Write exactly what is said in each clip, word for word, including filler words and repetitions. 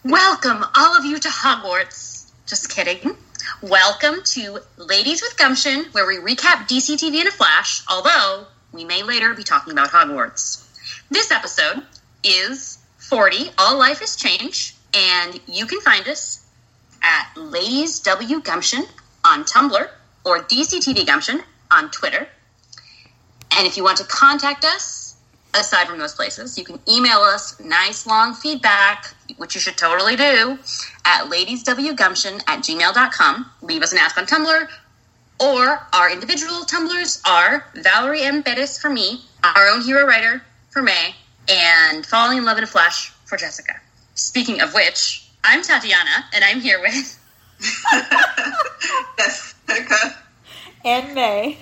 Welcome, all of you, to Hogwarts. Just kidding. Welcome to Ladies with Gumption, where we recap D C T V in a flash, although we may later be talking about Hogwarts. This episode is forty, All Life is Change, and you can find us at Ladies W Gumption on Tumblr or D C T V Gumption on Twitter. And if you want to contact us, aside from those places, you can email us nice long feedback, which you should totally do, at ladieswgumption at gmail dot com. Leave us an ask on Tumblr, or our individual Tumblrs are Valerie M. Bettis for me, our own hero writer for May, and Falling in Love in a Flash for Jessica. Speaking of which, I'm Tatiana, and I'm here with... Jessica. And May.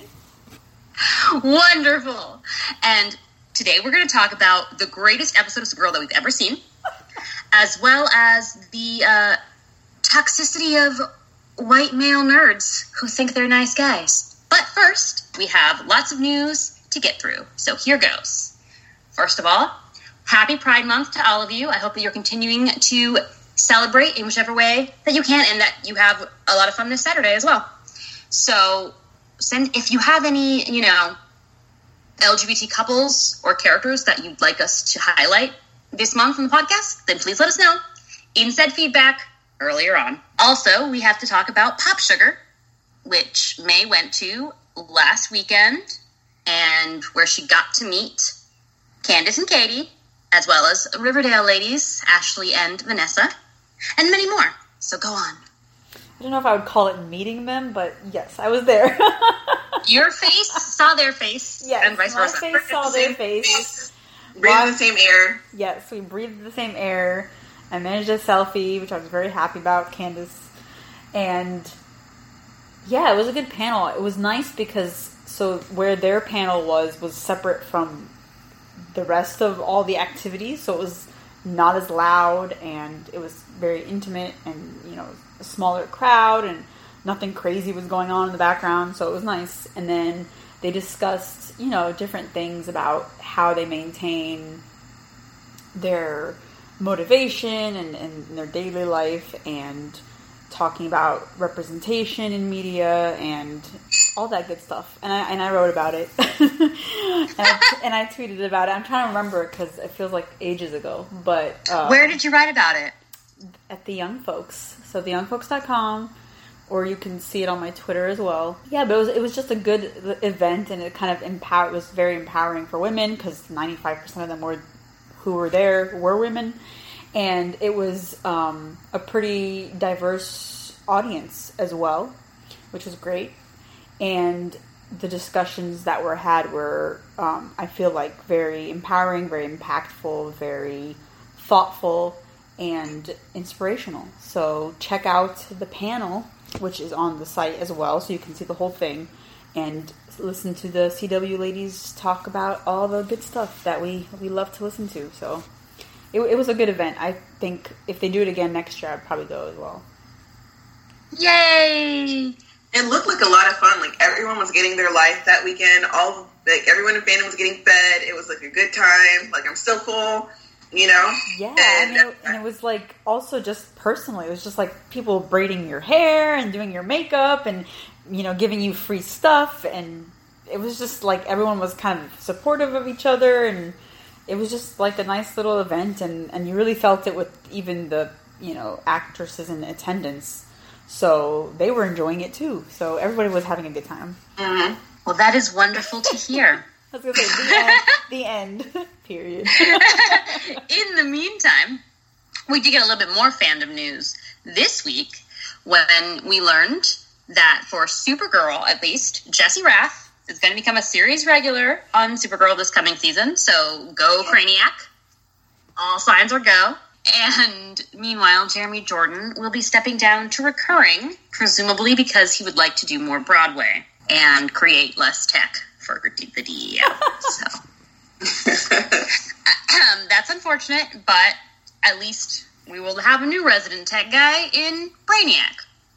Wonderful. And today we're going to talk about the greatest episode of Supergirl that we've ever seen, as well as the uh, toxicity of white male nerds who think they're nice guys. But first, we have lots of news to get through, so here goes. First of all, happy Pride Month to all of you. I hope that you're continuing to celebrate in whichever way that you can, and that you have a lot of fun this Saturday as well. So, send if you have any, you know, L G B T couples or characters that you'd like us to highlight this month on the podcast, then please let us know in said feedback earlier on. Also, we have to talk about Pop Sugar, which May went to last weekend, and where she got to meet Candace and Katie, as well as Riverdale ladies, Ashley and Vanessa, and many more. So go on. I don't know if I would call it meeting them, but yes, I was there. Your face saw their face, yes, and vice my versa. face saw their face. Breathing the same air. Yes, we breathed the same air. I managed a selfie, which I was very happy about, Candace. And yeah, it was a good panel. It was nice because so where their panel was was separate from the rest of all the activities, so it was not as loud, and it was very intimate, and you know, a smaller crowd, and nothing crazy was going on in the background, so it was nice. And then they discussed, you know, different things about how they maintain their motivation and, and their daily life, and talking about representation in media and all that good stuff. And I and I wrote about it, and, I, and I tweeted about it. I'm trying to remember because it feels like ages ago. But uh, where did you write about it? At the Young Folks, so the young folks dot com. Or you can see it on my Twitter as well. Yeah, but it was it was just a good event, and it kind of empower. It was very empowering for women because ninety-five percent of them were who were there were women, and it was um, a pretty diverse audience as well, which was great. And the discussions that were had were, um, I feel like, very empowering, very impactful, very thoughtful, and inspirational. So check out the panel, which is on the site as well, so you can see the whole thing, and listen to the C W ladies talk about all the good stuff that we, we love to listen to. So it, it was a good event. I think if they do it again next year, I'd probably go as well. Yay! It looked like a lot of fun. Like, everyone was getting their life that weekend. All like everyone in fandom was getting fed. It was like a good time. Like, I'm still full. You know? Yeah, and, I mean, and it was like also just personally, it was just like people braiding your hair and doing your makeup and, you know, giving you free stuff, and it was just like everyone was kind of supportive of each other, and it was just like a nice little event, and, and you really felt it with even the, you know, actresses in attendance, so they were enjoying it too, so everybody was having a good time. Mm-hmm. Well, that is wonderful to hear. I was going to say, the end, the end, period. In the meantime, we did get a little bit more fandom news this week when we learned that for Supergirl, at least, Jessie Rath is going to become a series regular on Supergirl this coming season. So go Craniac. All signs are go. And meanwhile, Jeremy Jordan will be stepping down to recurring, presumably because he would like to do more Broadway and create less tech for the D E O. So um, that's unfortunate, but at least we will have a new resident tech guy in Brainiac.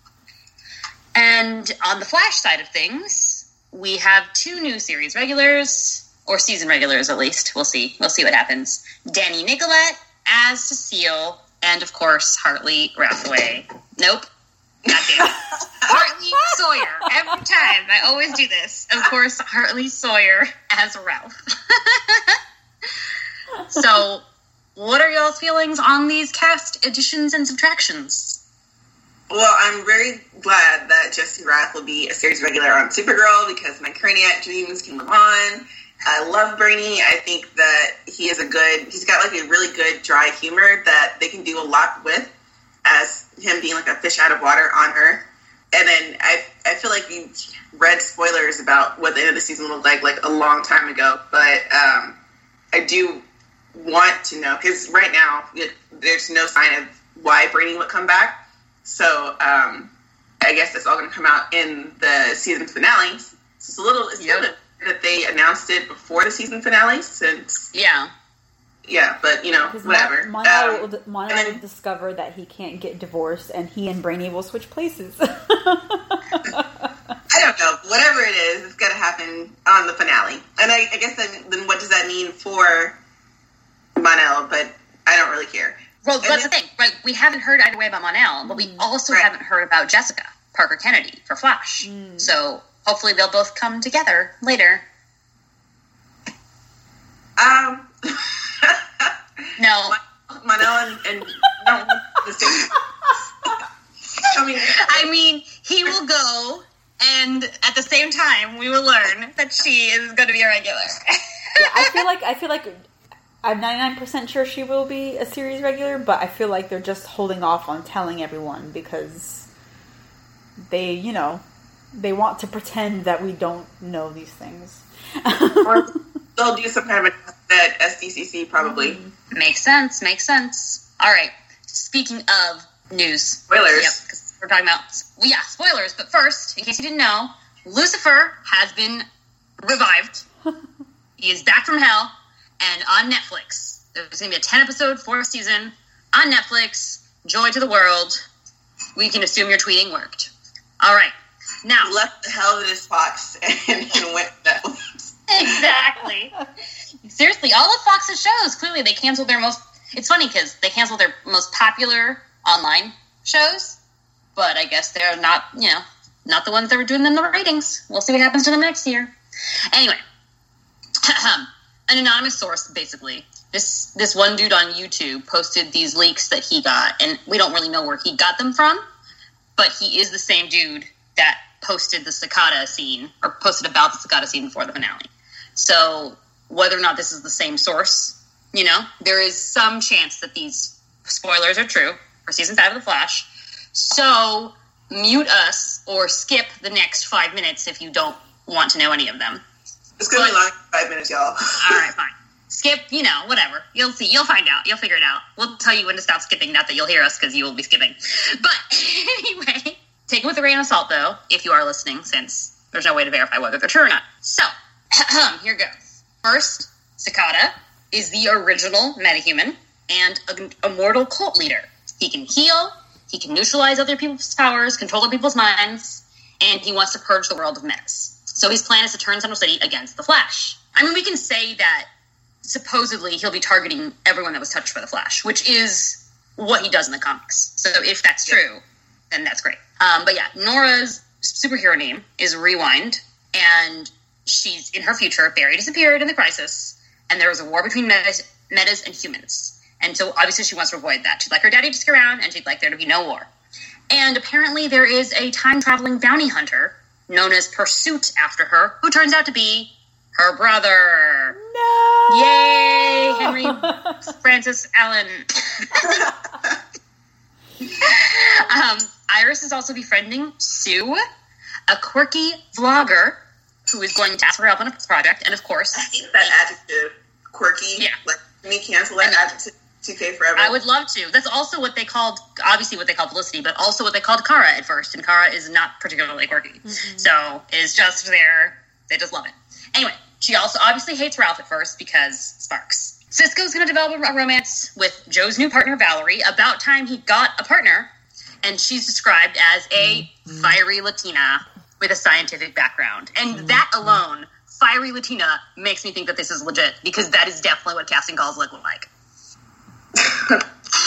And on the Flash side of things, we have two new series regulars, or season regulars at least. We'll see. We'll see what happens. Danny Nicolette as Cecile, and, of course, Hartley Rathaway. Nope. God damn it. Hartley Sawyer. Every time. I always do this. Of course, Hartley Sawyer as Ralph. So, what are y'all's feelings on these cast additions and subtractions? Well, I'm very glad that Jesse Rath will be a series regular on Supergirl because my Craniac dreams can live on. I love Brainy. I think that he is a good, he's got like a really good dry humor that they can do a lot with as him being like a fish out of water on Earth. And then I I feel like you read spoilers about what the end of the season looked like like a long time ago. But um, I do want to know, because right now it, there's no sign of why Brainy would come back. So um, I guess that's all going to come out in the season finale. So it's a little, it's yep. good that they announced it before the season finale since... Yeah. Yeah, but, you know, whatever. Mon- Mon- um, will, Mon- then, will discover that he can't get divorced, and he and Brainy will switch places. I don't know. Whatever it is, it's going to happen on the finale. And I, I guess then, then what does that mean for Mon-El? But I don't really care. Well, and that's then, the thing. Right? We haven't heard either way about Mon-El, but we also right. haven't heard about Jessica Parker Kennedy for Flash. Mm. So hopefully they'll both come together later. Um... No. Mon-El and, and no, I mean, I mean, he will go, and at the same time, we will learn that she is going to be a regular. Yeah, I feel like I feel like I'm ninety-nine percent sure she will be a series regular, but I feel like they're just holding off on telling everyone because they, you know, they want to pretend that we don't know these things. Or they'll do some kind of a at S D C C probably. Mm-hmm. Makes sense. Makes sense. All right. Speaking of news, spoilers. Yep, because we're talking about well, yeah, spoilers. But first, in case you didn't know, Lucifer has been revived. He is back from hell and on Netflix. There's going to be a ten episode fourth season on Netflix. Joy to the world. We can assume your tweeting worked. All right. Now left the hell in his box and went Netflix. Exactly. Seriously, all of Fox's shows, clearly they canceled their most... It's funny because they canceled their most popular online shows, but I guess they're not, you know, not the ones that were doing them the ratings. We'll see what happens to them next year. Anyway, an anonymous source, basically. This this one dude on YouTube posted these leaks that he got, and we don't really know where he got them from, but he is the same dude that posted the cicada scene, or posted about the cicada scene before the finale. So whether or not this is the same source, you know, there is some chance that these spoilers are true for season five of The Flash. So mute us or skip the next five minutes if you don't want to know any of them. It's going to be long five minutes, y'all. All right, fine. Skip, you know, whatever. You'll see. You'll find out. You'll figure it out. We'll tell you when to stop skipping. Not that you'll hear us because you will be skipping. But anyway, take it with a grain of salt, though, if you are listening, since there's no way to verify whether they're true or not. So, here goes. First, Cicada is the original metahuman and a, a mortal cult leader. He can heal, he can neutralize other people's powers, control other people's minds, and he wants to purge the world of menace. So his plan is to turn Central City against the Flash. I mean, we can say that supposedly he'll be targeting everyone that was touched by the Flash, which is what he does in the comics. So if that's true, then that's great. Um, but yeah, Nora's superhero name is Rewind, and she's in her future. Barry disappeared in the crisis, and there was a war between metas, metas and humans. And so obviously she wants to avoid that. She'd like her daddy to stick around, and she'd like there to be no war. And apparently there is a time-traveling bounty hunter known as Pursuit after her, who turns out to be her brother. No! Yay! Henry Francis Allen. um, Iris is also befriending Sue, a quirky vlogger who is going to ask for help on a project, and of course... I hate that adjective. Quirky. Yeah. Like, can we cancel that adjective two K forever? I would love to. That's also what they called, obviously what they called Felicity, but also what they called Kara at first, and Kara is not particularly quirky. Mm-hmm. So, it's just there. They just love it. Anyway, she also obviously hates Ralph at first because Sparks. Cisco's going to develop a romance with Joe's new partner, Valerie. About time he got a partner, and she's described as a mm-hmm. fiery Latina with a scientific background. And mm-hmm. that alone, fiery Latina, makes me think that this is legit, because that is definitely what casting calls look like.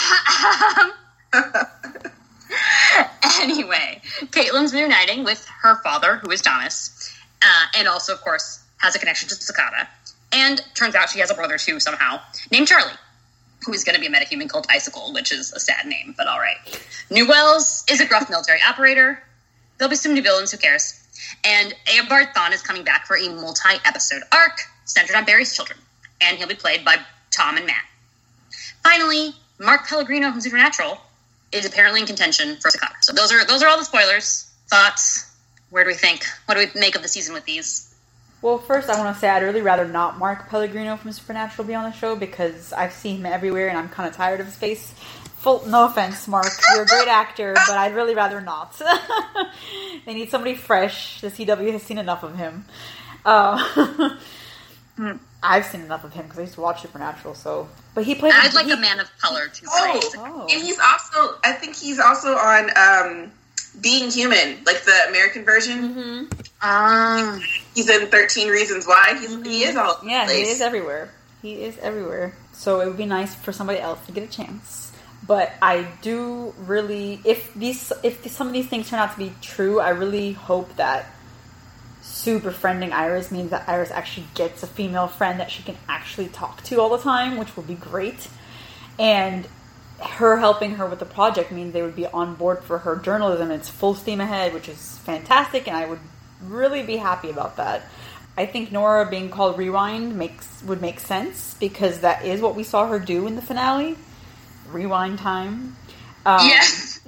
Anyway, Caitlin's reuniting with her father, who is Donis, uh, and also, of course, has a connection to Sakata. And turns out she has a brother, too, somehow, named Charlie, who is going to be a metahuman called Icicle, which is a sad name, but all right. New Wells is a gruff military operator. There'll be some new villains, who cares? And Eobard Thawne is coming back for a multi-episode arc centered on Barry's children, and he'll be played by Tom and Matt. Finally, Mark Pellegrino from Supernatural is apparently in contention for Sakata. So those are those are all the spoilers. Thoughts? Where do we think? What do we make of the season with these? Well, first I want to say I'd really rather not Mark Pellegrino from Supernatural be on the show because I've seen him everywhere and I'm kind of tired of his face. Full, no offense, Mark. You're a great actor, but I'd really rather not. They need somebody fresh. The C W has seen enough of him. Uh, I've seen enough of him because I used to watch Supernatural, so... But he played... I'd like he, a man of color to oh, play. Oh. And he's also... I think he's also on um, Being Human, like the American version. Mm-hmm. Um, he's in thirteen Reasons Why. He's, mm-hmm. He is all Yeah, place. he is everywhere. He is everywhere. So it would be nice for somebody else to get a chance. But I do really... If these, if some of these things turn out to be true, I really hope that Sue befriending Iris means that Iris actually gets a female friend that she can actually talk to all the time, which would be great. And her helping her with the project means they would be on board for her journalism. It's full steam ahead, which is fantastic, and I would really be happy about that. I think Nora being called Rewind makes would make sense, because that is what we saw her do in the finale. Rewind time. Um, yes.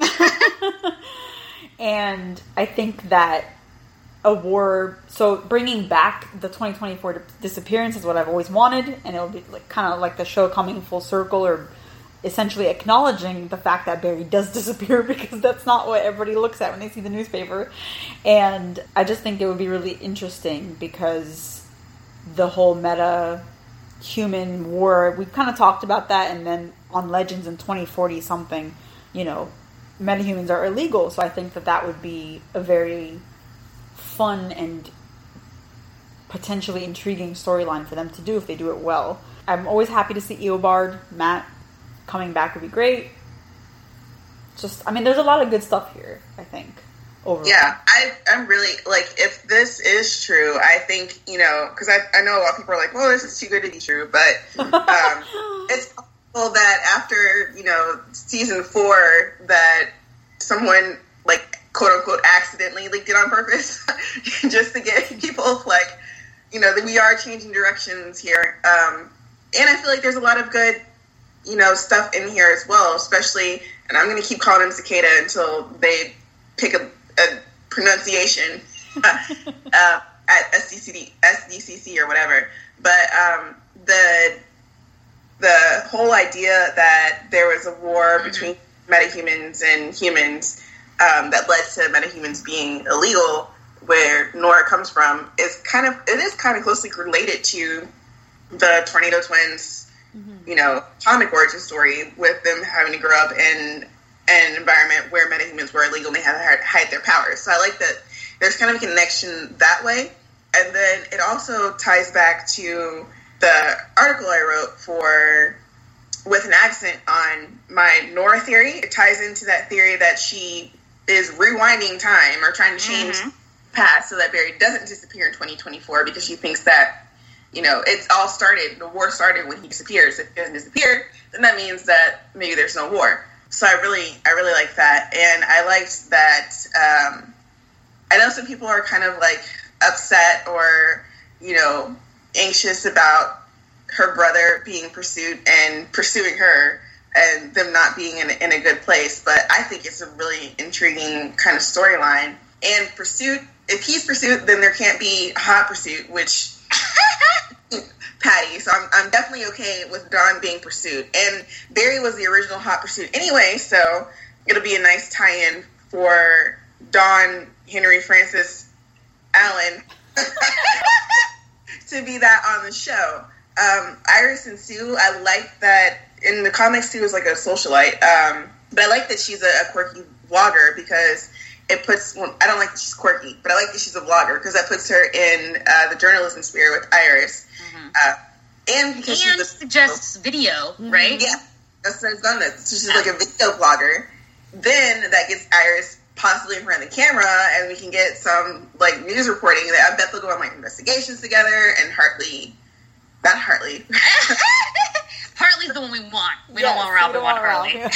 And I think that a war, so bringing back the twenty twenty-four disappearance is what I've always wanted, and it'll be like kind of like the show coming full circle, or essentially acknowledging the fact that Barry does disappear, because that's not what everybody looks at when they see the newspaper. And I just think it would be really interesting, because the whole meta human war, we've kind of talked about that, and then on Legends in twenty forty something, you know, metahumans are illegal, so I think that that would be a very fun and potentially intriguing storyline for them to do if they do it well. I'm always happy to see Eobard, Matt coming back would be great. Just, I mean, there's a lot of good stuff here, I think, overall. Yeah, I, I'm really, like, if this is true, I think, you know, because I, I know a lot of people are like, well, this is too good to be true, but um, it's possible that after, you know, season four, that someone, like, quote-unquote, accidentally leaked it on purpose, just to get people, like, you know, that we are changing directions here. Um, and I feel like there's a lot of good, you know, stuff in here as well, especially, and I'm going to keep calling him Cicada until they pick a, a pronunciation uh, at S D C D, S D C C or whatever. But um, the the whole idea that there was a war mm-hmm. between metahumans and humans um, that led to metahumans being illegal, where Nora comes from, is kind of, it is kind of closely related to the Tornado Twins, mm-hmm. you know, comic origin story, with them having to grow up in an environment where metahumans were illegal and they had to hide their powers. So I like that there's kind of a connection that way. And then it also ties back to the article I wrote for With an Accent on my Nora theory. It ties into that theory that she is rewinding time, or trying to change mm-hmm. past so that Barry doesn't disappear in twenty twenty-four, because she thinks that, you know, it's all started, the war started when he disappears. If he doesn't disappear, then that means that maybe there's no war. So I really, I really like that. And I liked that, um, I know some people are kind of like upset or, you know, anxious about her brother being pursued and pursuing her, and them not being in a, in a good place. But I think it's a really intriguing kind of storyline. And Pursuit, if he's Pursuit, then there can't be Hot Pursuit, which Patty. So I'm I'm definitely okay with Dawn being Pursuit. And Barry was the original Hot Pursuit anyway, so it'll be a nice tie-in for Dawn Henry Francis Allen to be that on the show. Um, Iris and Sue, I like that in the comics Sue is like a socialite, um, but I like that she's a, a quirky vlogger, because it puts, well, I don't like that she's quirky, but I like that she's a vlogger, because that puts her in uh, the journalism sphere with Iris. Mm-hmm. Uh, and because and she's the, suggests video, mm-hmm. right? Yeah. Justin's done this. So she's like a video blogger. Then that gets Iris possibly in front of the camera, and we can get some like news reporting. That I bet they'll go on like investigations together. And Hartley, not Hartley. Hartley's the one we want. We Yes, don't want Ralph. we We don't want want Hartley.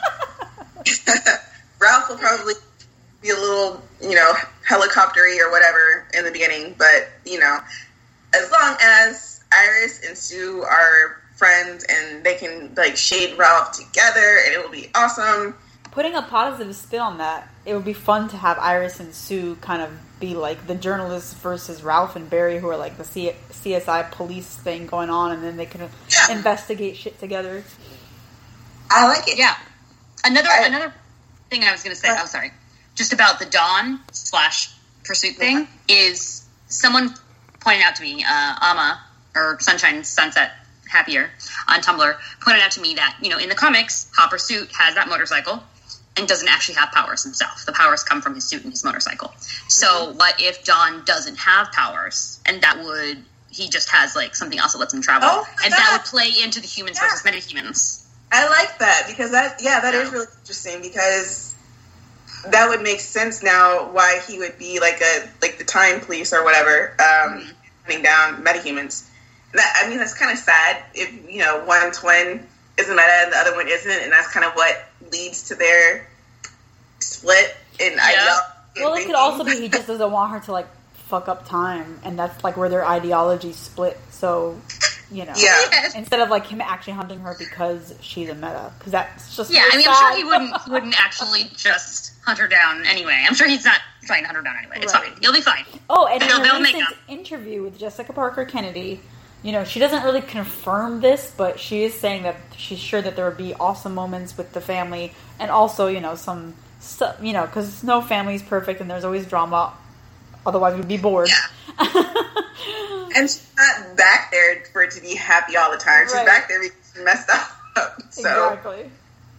Ralph. Ralph will probably be a little, you know, helicoptery or whatever in the beginning, but you know, as long as Iris and Sue are friends and they can like shade Ralph together, and it will be awesome. Putting a positive spin on that, it would be fun to have Iris and Sue kind of be like the journalists versus Ralph and Barry, who are like the C- CSI police thing going on, and then they can Yeah. investigate shit together. I like it. Yeah. Another I- another thing I was going to say. Oh, sorry. Just about the Dawn slash Pursuit thing is someone pointed out to me, uh, Ama or Sunshine Sunset Happier on Tumblr pointed out to me that, you know, in the comics, Hot Pursuit has that motorcycle and doesn't actually have powers himself. The powers come from his suit and his motorcycle. So mm-hmm. what if Dawn doesn't have powers, and that would, he just has like something else that lets him travel, oh, and that. that would play into the humans yeah. versus metahumans. I like that, because that, yeah, that yeah. is really interesting, because that would make sense now why he would be like a, like the time police or whatever, um, mm-hmm. hunting down metahumans. That, I mean, that's kind of sad if, you know, one twin is a meta and the other one isn't, and that's kind of what leads to their split in yeah. ideology. Well, it could also be he just doesn't want her to like fuck up time, and that's like where their ideology split. So, you know, yeah. Yes. instead of like him actually hunting her because she's a meta, because that's just Yeah, really I mean, sad. I'm sure he wouldn't he wouldn't actually just hunt her down anyway. I'm sure he's not trying to hunt her down anyway. It's Right. fine. He'll be fine. Oh, and in They'll- a they'll make recent up. interview with Jessica Parker Kennedy, you know, she doesn't really confirm this, but she is saying that she's sure that there would be awesome moments with the family, and also, you know, some stuff, you know, because no family's perfect, and there's always drama. Otherwise, we'd be bored. Yeah. And she's not back there for it to be happy all the time. She's Right. back there because she's messed up. So. Exactly.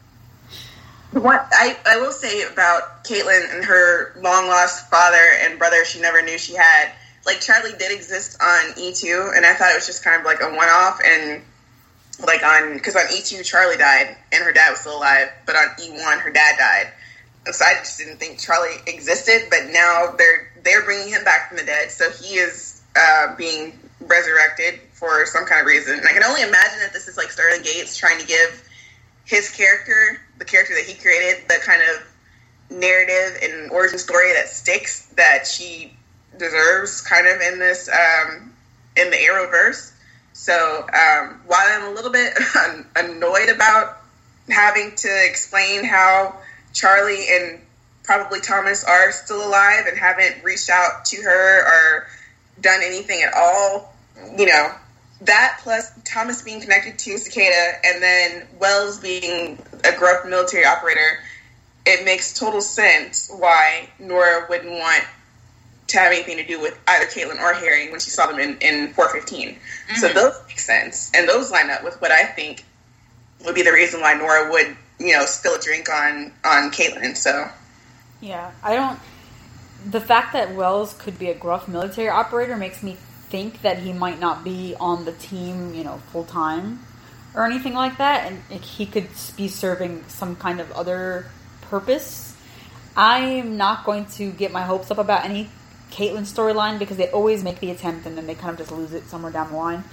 What I, I will say about Caitlin and her long lost father and brother she never knew she had, like Charlie did exist on E two, and I thought it was just kind of like a one off, and like on, because on E two Charlie died and her dad was still alive, but on E one her dad died. And so I just didn't think Charlie existed, but now they're they're bringing him back from the dead, so he is uh, being resurrected for some kind of reason. And I can only imagine that this is like Sterling Gates trying to give his character, the character that he created, the kind of narrative and origin story that sticks, that she deserves kind of in this, um, in the Arrowverse. So um, while I'm a little bit annoyed about having to explain how Charlie and probably Thomas are still alive and haven't reached out to her or done anything at all, you know, that plus Thomas being connected to Cicada and then Wells being a gruff military operator, it makes total sense why Nora wouldn't want to have anything to do with either Caitlin or Harry when she saw them in, in four fifteen. Mm-hmm. So those make sense, and those line up with what I think would be the reason why Nora would, you know, spill a drink on, on Caitlin, so... Yeah, I don't... The fact that Wells could be a gruff military operator makes me think that he might not be on the team, you know, full time or anything like that, and he could be serving some kind of other purpose. I am not going to get my hopes up about any Caitlyn storyline because they always make the attempt and then they kind of just lose it somewhere down the line.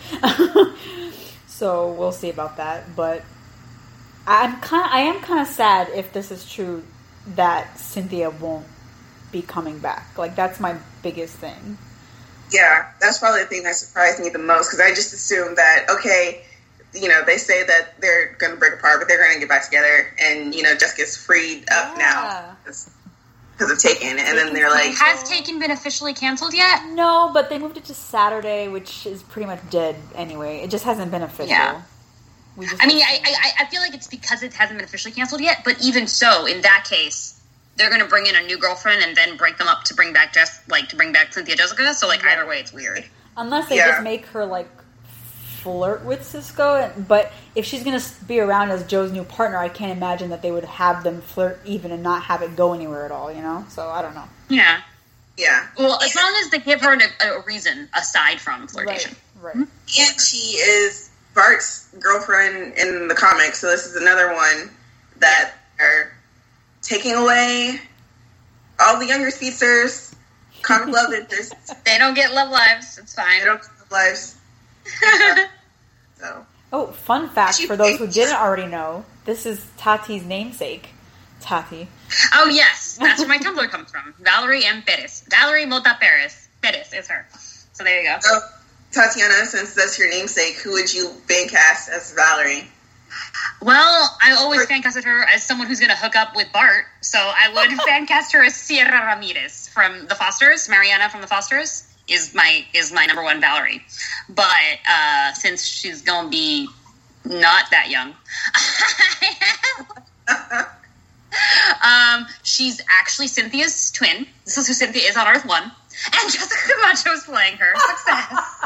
So we'll see about that. But I'm kind, I am kind of sad if this is true that Cynthia won't be coming back. Like, that's my biggest thing. Yeah, that's probably the thing that surprised me the most, because I just assumed that, okay, you know, they say that they're going to break apart, but they're going to get back together, and, you know, Jessica's freed up Yeah. now because of Taken, and then they're like... Has Taken been officially canceled yet? No, but they moved it to Saturday, which is pretty much dead anyway. It just hasn't been official. Yeah. We just I mean, I, I I feel like it's because it hasn't been officially canceled yet, but even so, in that case, they're going to bring in a new girlfriend and then break them up to bring back Jess, like, to bring back Cynthia Jessica, so, like, either way, it's weird. Unless they Yeah. just make her, like, flirt with Cisco. But if she's going to be around as Joe's new partner, I can't imagine that they would have them flirt even and not have it go anywhere at all, you know? So, I don't know. Yeah. Yeah. Well, as long as they give her a, a reason aside from flirtation. Right, right. And she is Bart's girlfriend in the comics, so this is another one that are taking away all the younger speedsters, comic love interest. They don't get love lives. It's fine. They don't get love lives. So. Oh, fun fact for those who didn't already know, this is Tati's namesake. Tati. Oh, yes. That's where my Tumblr comes from. Valerie M. Perez. Valerie Mota Perez. Perez is her. So there you go. So, Tatiana, since that's your namesake, who would you fan cast as Valerie? Well, I always fan casted her as someone who's going to hook up with Bart, so I would fan cast her as Sierra Ramirez from The Fosters. Mariana from The Fosters is my is my number one Valerie. But uh, since she's going to be not that young, um, she's actually Cynthia's twin. This is who Cynthia is on Earth One, and Jessica Camacho is playing her. Success.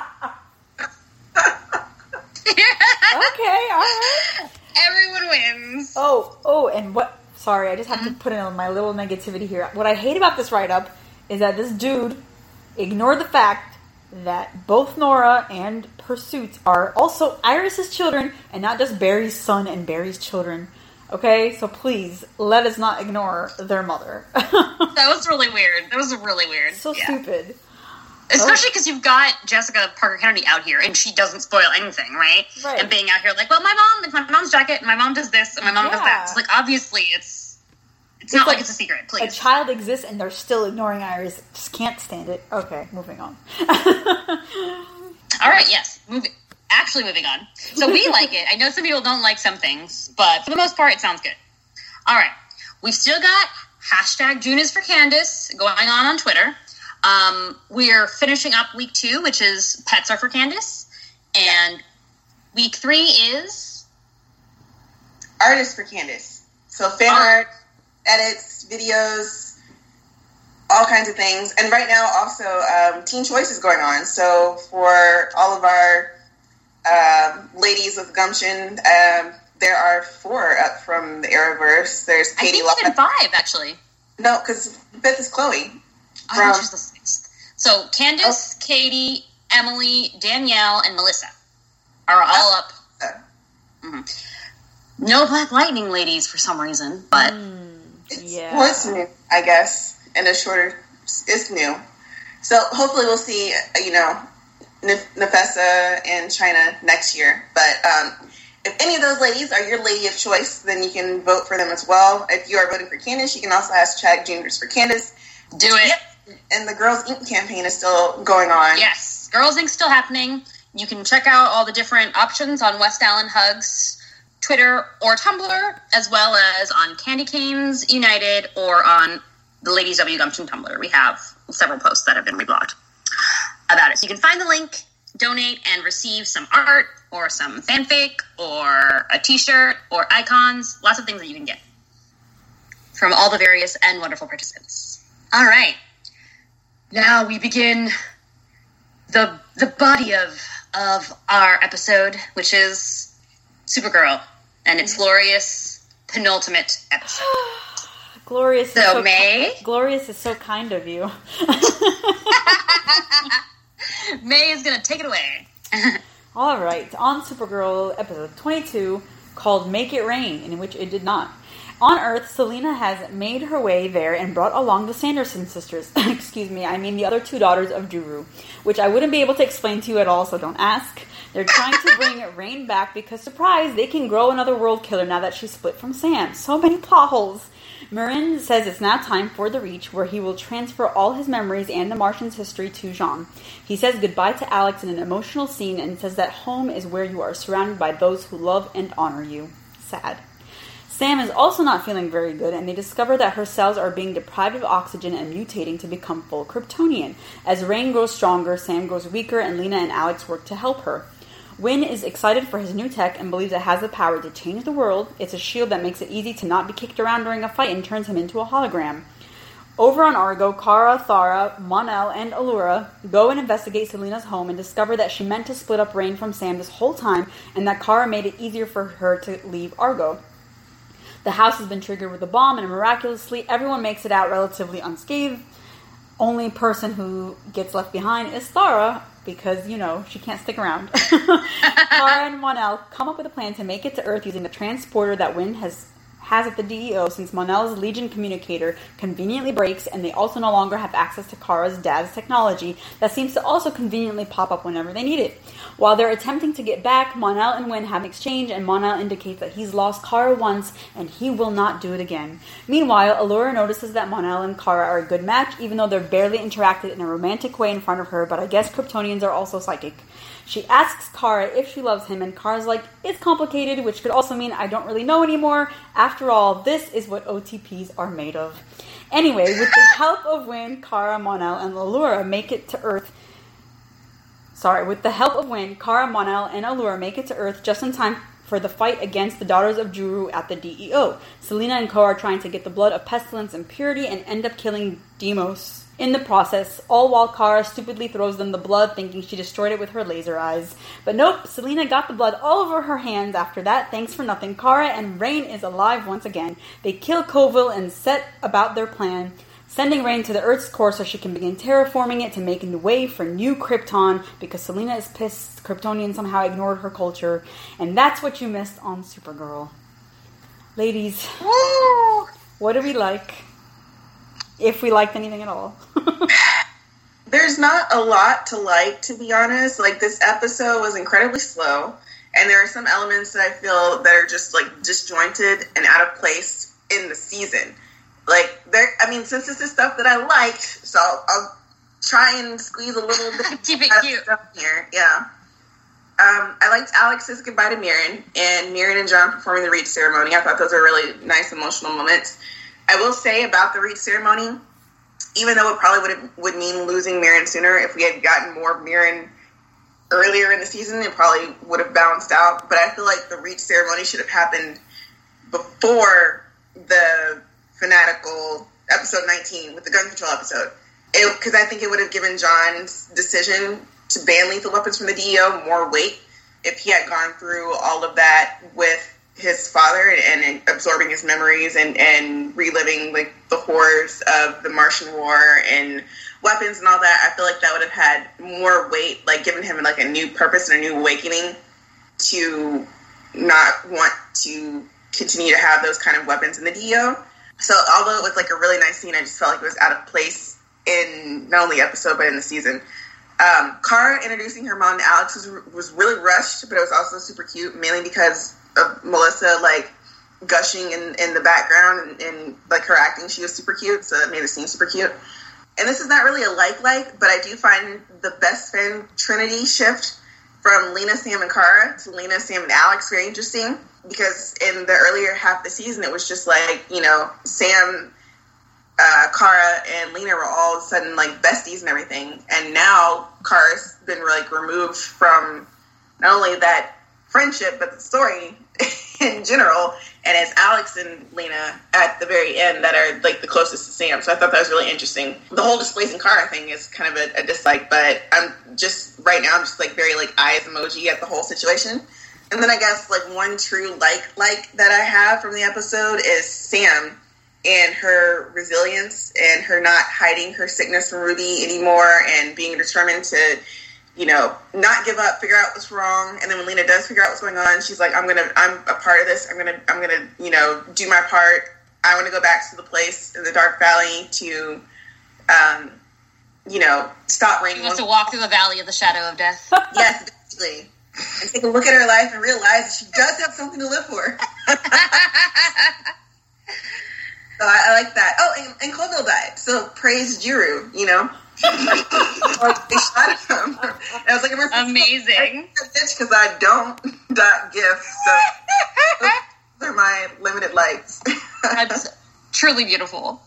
Okay, all right. Everyone wins. Oh, oh, and what? Sorry, I just have mm-hmm. to put in my little negativity here. What I hate about this write-up is that this dude ignored the fact that both Nora and Pursuit are also Iris's children, and not just Barry's son and Barry's children. Okay, so please let us not ignore their mother. That was really weird. That was really weird. So yeah. stupid. Especially because you've got Jessica Parker Kennedy out here, and she doesn't spoil anything, right? Right. And being out here like, well, my mom, it's my mom's jacket, and my mom does this, and my mom yeah. does that. It's like, obviously, it's it's, it's not like, like it's a secret, please. A child exists, and they're still ignoring Iris. Just can't stand it. Okay, moving on. All right, yes. Moving. Actually, moving on. So we like it. I know some people don't like some things, but for the most part, it sounds good. All right. We've still got hashtag June is for Candace going on on Twitter. Um, we're finishing up week two, which is Pets Are for Candace. And week three is... Artists for Candace. So fan art, art edits, videos, all kinds of things. And right now, also, um, Teen Choice is going on. So for all of our um, ladies with gumption, um, there are four up from the Arrowverse. There's Katie I think even five, actually. No, because fifth is Chloe. I think she's the sixth. So Candace, oh. Katie, Emily, Danielle, and Melissa are all oh. up. Mm-hmm. No Black Lightning ladies for some reason, but mm, it's, yeah. well, it's new, I guess, and a shorter. It's new, so hopefully we'll see. You know, Nefessa and China next year. But um, if any of those ladies are your lady of choice, then you can vote for them as well. If you are voting for Candace, you can also hashtag Juniors for Candace. Do it. Yep. And the Girls Inc campaign is still going on. Yes, Girls Inc still happening. You can check out all the different options on West Allen Hugs Twitter or Tumblr, as well as on Candy Canes United or on the Ladies W Gumption Tumblr. We have several posts that have been reblogged about it. So you can find the link, donate, and receive some art or some fanfic or a t-shirt or icons. Lots of things that you can get from all the various and wonderful participants. All right. Now we begin the the body of of our episode, which is Supergirl and its glorious penultimate episode. Glorious. So, is so May, ki- Glorious is so kind of you. May is gonna take it away. All right, on Supergirl episode twenty-two, called "Make It Rain," in which it did not. On Earth, Selena has made her way there and brought along the Sanderson sisters. Excuse me, I mean the other two daughters of Juru, which I wouldn't be able to explain to you at all, so don't ask. They're trying to bring Rain back because, surprise, they can grow another world killer now that she's split from Sam. So many plot holes. Marin says it's now time for the Reach, where he will transfer all his memories and the Martian's history to Jean. He says goodbye to Alex in an emotional scene and says that home is where you are surrounded by those who love and honor you. Sad. Sam is also not feeling very good, and they discover that her cells are being deprived of oxygen and mutating to become full Kryptonian. As Rain grows stronger, Sam grows weaker, and Lena and Alex work to help her. Wynn is excited for his new tech and believes it has the power to change the world. It's a shield that makes it easy to not be kicked around during a fight and turns him into a hologram. Over on Argo, Kara, Thara, Mon-El, and Allura go and investigate Selena's home and discover that she meant to split up Rain from Sam this whole time, and that Kara made it easier for her to leave Argo. The house has been triggered with a bomb, and miraculously, everyone makes it out relatively unscathed. Only person who gets left behind is Thara, because, you know, she can't stick around. Kara and Mon-El come up with a plan to make it to Earth using the transporter that Winn has has at the D E O, since Mon-El's Legion communicator conveniently breaks, and they also no longer have access to Kara's dad's technology that seems to also conveniently pop up whenever they need it. While they're attempting to get back, Mon-El and Winn have an exchange, and Mon-El indicates that he's lost Kara once and he will not do it again. Meanwhile, Allura notices that Mon-El and Kara are a good match, even though they're barely interacted in a romantic way in front of her, but I guess Kryptonians are also psychic. She asks Kara if she loves him, and Kara's like, it's complicated, which could also mean I don't really know anymore. After all, this is what O T Ps are made of. Anyway, with the help of Winn, Kara, Mon-El, and Allura make it to Earth. Sorry, with the help of Winn, Kara, Mon-El, and Allura make it to Earth just in time for the fight against the Daughters of Juru at the D E O. Selena and Ko are trying to get the blood of pestilence and purity and end up killing Deimos in the process, all while Kara stupidly throws them the blood, thinking she destroyed it with her laser eyes. But nope, Selena got the blood all over her hands after that, thanks for nothing. Kara and Rain is alive once again. They kill Coville and set about their plan, sending Rain to the Earth's core so she can begin terraforming it to make a way for new Krypton, because Selena is pissed Kryptonians somehow ignored her culture. And that's what you missed on Supergirl. Ladies, Woo! What do we like? If we liked anything at all. There's not a lot to like, to be honest. Like, this episode was incredibly slow, and there are some elements that I feel that are just, like, disjointed and out of place in the season. Like, there, I mean, since this is stuff that I liked, so I'll, I'll try and squeeze a little bit Keep it out cute. of stuff here. Yeah. Um, I liked Alex's goodbye to Mirren, and Mirren and John performing the Reach ceremony. I thought those were really nice, emotional moments. I will say about the Reach ceremony, even though it probably would have, would mean losing Mirren sooner, if we had gotten more Mirren earlier in the season, it probably would have balanced out. But I feel like the Reach ceremony should have happened before the fanatical episode nineteen with the gun control episode. Because I think it would have given John's decision to ban lethal weapons from the D E O more weight if he had gone through all of that with his father and, and absorbing his memories and, and reliving like the horrors of the Martian War and weapons and all that. I feel like that would have had more weight, like given him like a new purpose and a new awakening to not want to continue to have those kind of weapons in the D E O. So although it was like a really nice scene, I just felt like it was out of place in not only the episode but in the season. Um, Kara introducing her mom to Alex was, was really rushed, but it was also super cute, mainly because of Melissa like gushing in, in the background and, and like her acting. She was super cute, so it made the scene super cute. And this is not really a like-like, but I do find the best friend trinity shift from Lena, Sam, and Kara to Lena, Sam, and Alex very interesting, because in the earlier half of the season it was just like, you know, Sam, uh, Kara, and Lena were all of a sudden like besties and everything, and now Kara's been like removed from not only that friendship but the story in general, and it's Alex and Lena at the very end that are like the closest to Sam. So I thought that was really interesting. The whole displacing Kara thing is kind of a, a dislike, but I'm just right now I'm just like very like eyes emoji at the whole situation. And then I guess like one true like like that I have from the episode is Sam and her resilience and her not hiding her sickness from Ruby anymore and being determined to, you know, not give up, figure out what's wrong. And then when Lena does figure out what's going on, she's like, I'm going to, I'm a part of this. I'm going to, I'm going to, you know, do my part. I want to go back to the place in the Dark Valley to, um, you know, stop raining. She wants to walk through the valley of the shadow of death. Yes, basically. And take a look at her life and realize that she does have something to live for. So I, I like that. Oh, and, and Cloville died. So praise Juru, you know. Like they shot him. And I was like, I'm amazing. Because I don't dot gif. So those are my limited likes. That's truly beautiful.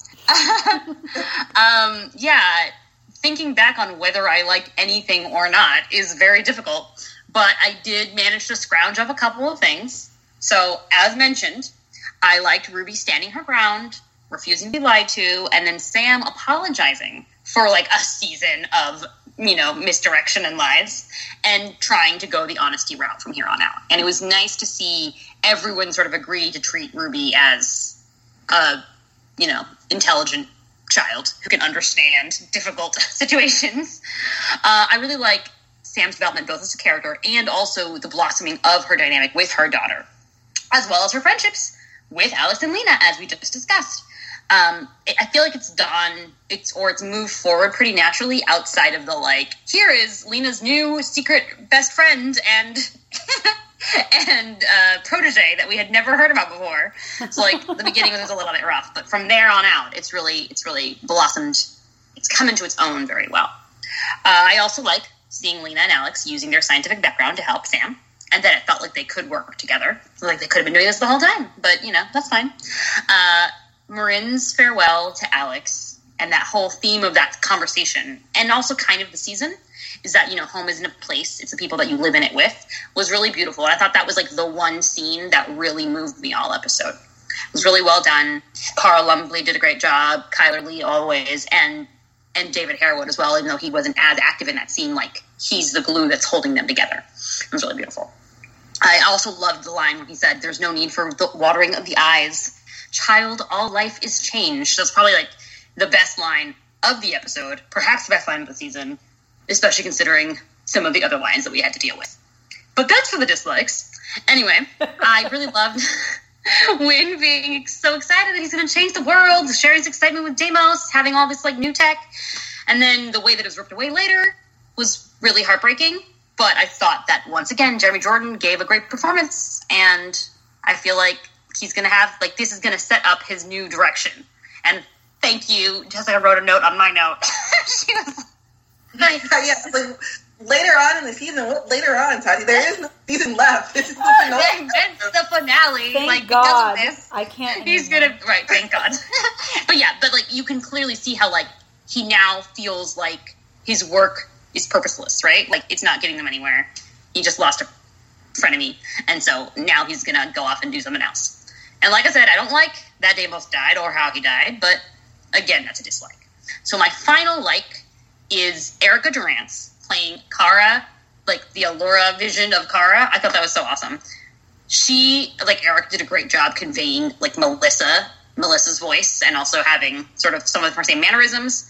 um, yeah, thinking back on whether I liked anything or not is very difficult. But I did manage to scrounge up a couple of things. So, as mentioned, I liked Ruby standing her ground, refusing to be lied to, and then Sam apologizing for like a season of, you know, misdirection and lies and trying to go the honesty route from here on out. And it was nice to see everyone sort of agree to treat Ruby as a, you know, intelligent child who can understand difficult situations. Uh, I really like Sam's development both as a character and also the blossoming of her dynamic with her daughter, as well as her friendships with Alex and Lena, as we just discussed. Um, I feel like it's done, it's or it's moved forward pretty naturally outside of the, like, here is Lena's new secret best friend and and uh, protege that we had never heard about before. So, like, the beginning was a little bit rough, but from there on out, it's really it's really blossomed. It's come into its own very well. Uh, I also like seeing Lena and Alex using their scientific background to help Sam, and that it felt like they could work together. Like they could have been doing this the whole time, but, you know, that's fine. Uh, Marin's farewell to Alex and that whole theme of that conversation, and also kind of the season, is that, you know, home isn't a place, it's the people that you live in it with, was really beautiful. And I thought that was, like, the one scene that really moved me all episode. It was really well done. Carl Lumbly did a great job. Kyler Lee always. And and David Harewood as well, even though he wasn't as active in that scene. Like, he's the glue that's holding them together. It was really beautiful. I also loved the line when he said, there's no need for the watering of the eyes. Child, all life is changed. That's probably, like, the best line of the episode, perhaps the best line of the season, especially considering some of the other lines that we had to deal with. But that's for the dislikes. Anyway, I really loved Wynn being so excited that he's going to change the world, sharing his excitement with Deimos, having all this, like, new tech, and then the way that it was ripped away later was really heartbreaking. But I thought that, once again, Jeremy Jordan gave a great performance, and I feel like he's going to have, like, this is going to set up his new direction. And thank you. Just like I wrote a note on my note. She was like, yeah, like, later on in the season, what later on, Tati? There is no season left. This is the finale. It's the finale. Thank like, God. Because of this, I can't. He's going to, right, thank God. But yeah, but, like, you can clearly see how, like, he now feels like his work is purposeless, right? Like, it's not getting them anywhere. He just lost a frenemy. And so now he's going to go off and do something else. And like I said, I don't like that Deimos died or how he died, but again, that's a dislike. So my final like is Erica Durance playing Kara, like the Allura vision of Kara. I thought that was so awesome. She, like Eric, did a great job conveying, like, Melissa, Melissa's voice, and also having sort of some of her same mannerisms.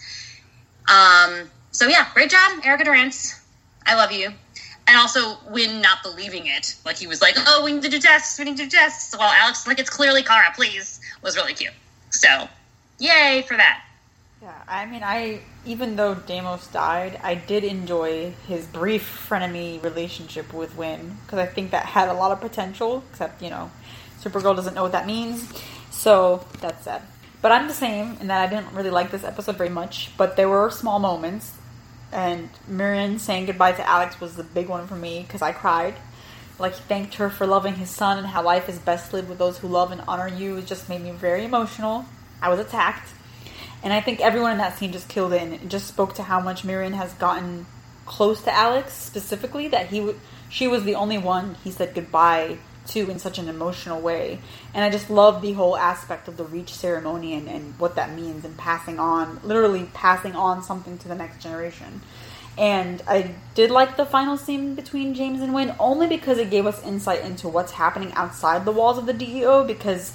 Um, so yeah, great job, Erica Durance. I love you. And also, Wynn not believing it. Like, he was like, oh, we need to do tests, we need to do tests. While Alex was like, it's clearly Kara, please. Was really cute. So, yay for that. Yeah, I mean, I, even though Deimos died, I did enjoy his brief frenemy relationship with Wynn, because I think that had a lot of potential, except, you know, Supergirl doesn't know what that means. So, that's sad. But I'm the same, in that I didn't really like this episode very much, but there were small moments. And Miriam saying goodbye to Alex was the big one for me, because I cried. Like, he thanked her for loving his son and how life is best lived with those who love and honor you. It just made me very emotional. I was attacked. And I think everyone in that scene just killed it, and it just spoke to how much Miriam has gotten close to Alex, specifically, that he w- she was the only one he said goodbye to in such an emotional way. And I just love the whole aspect of the Reach ceremony and, and what that means, and passing on, literally passing on something to the next generation. And I did like the final scene between James and Wynn, only because it gave us insight into what's happening outside the walls of the D E O, because,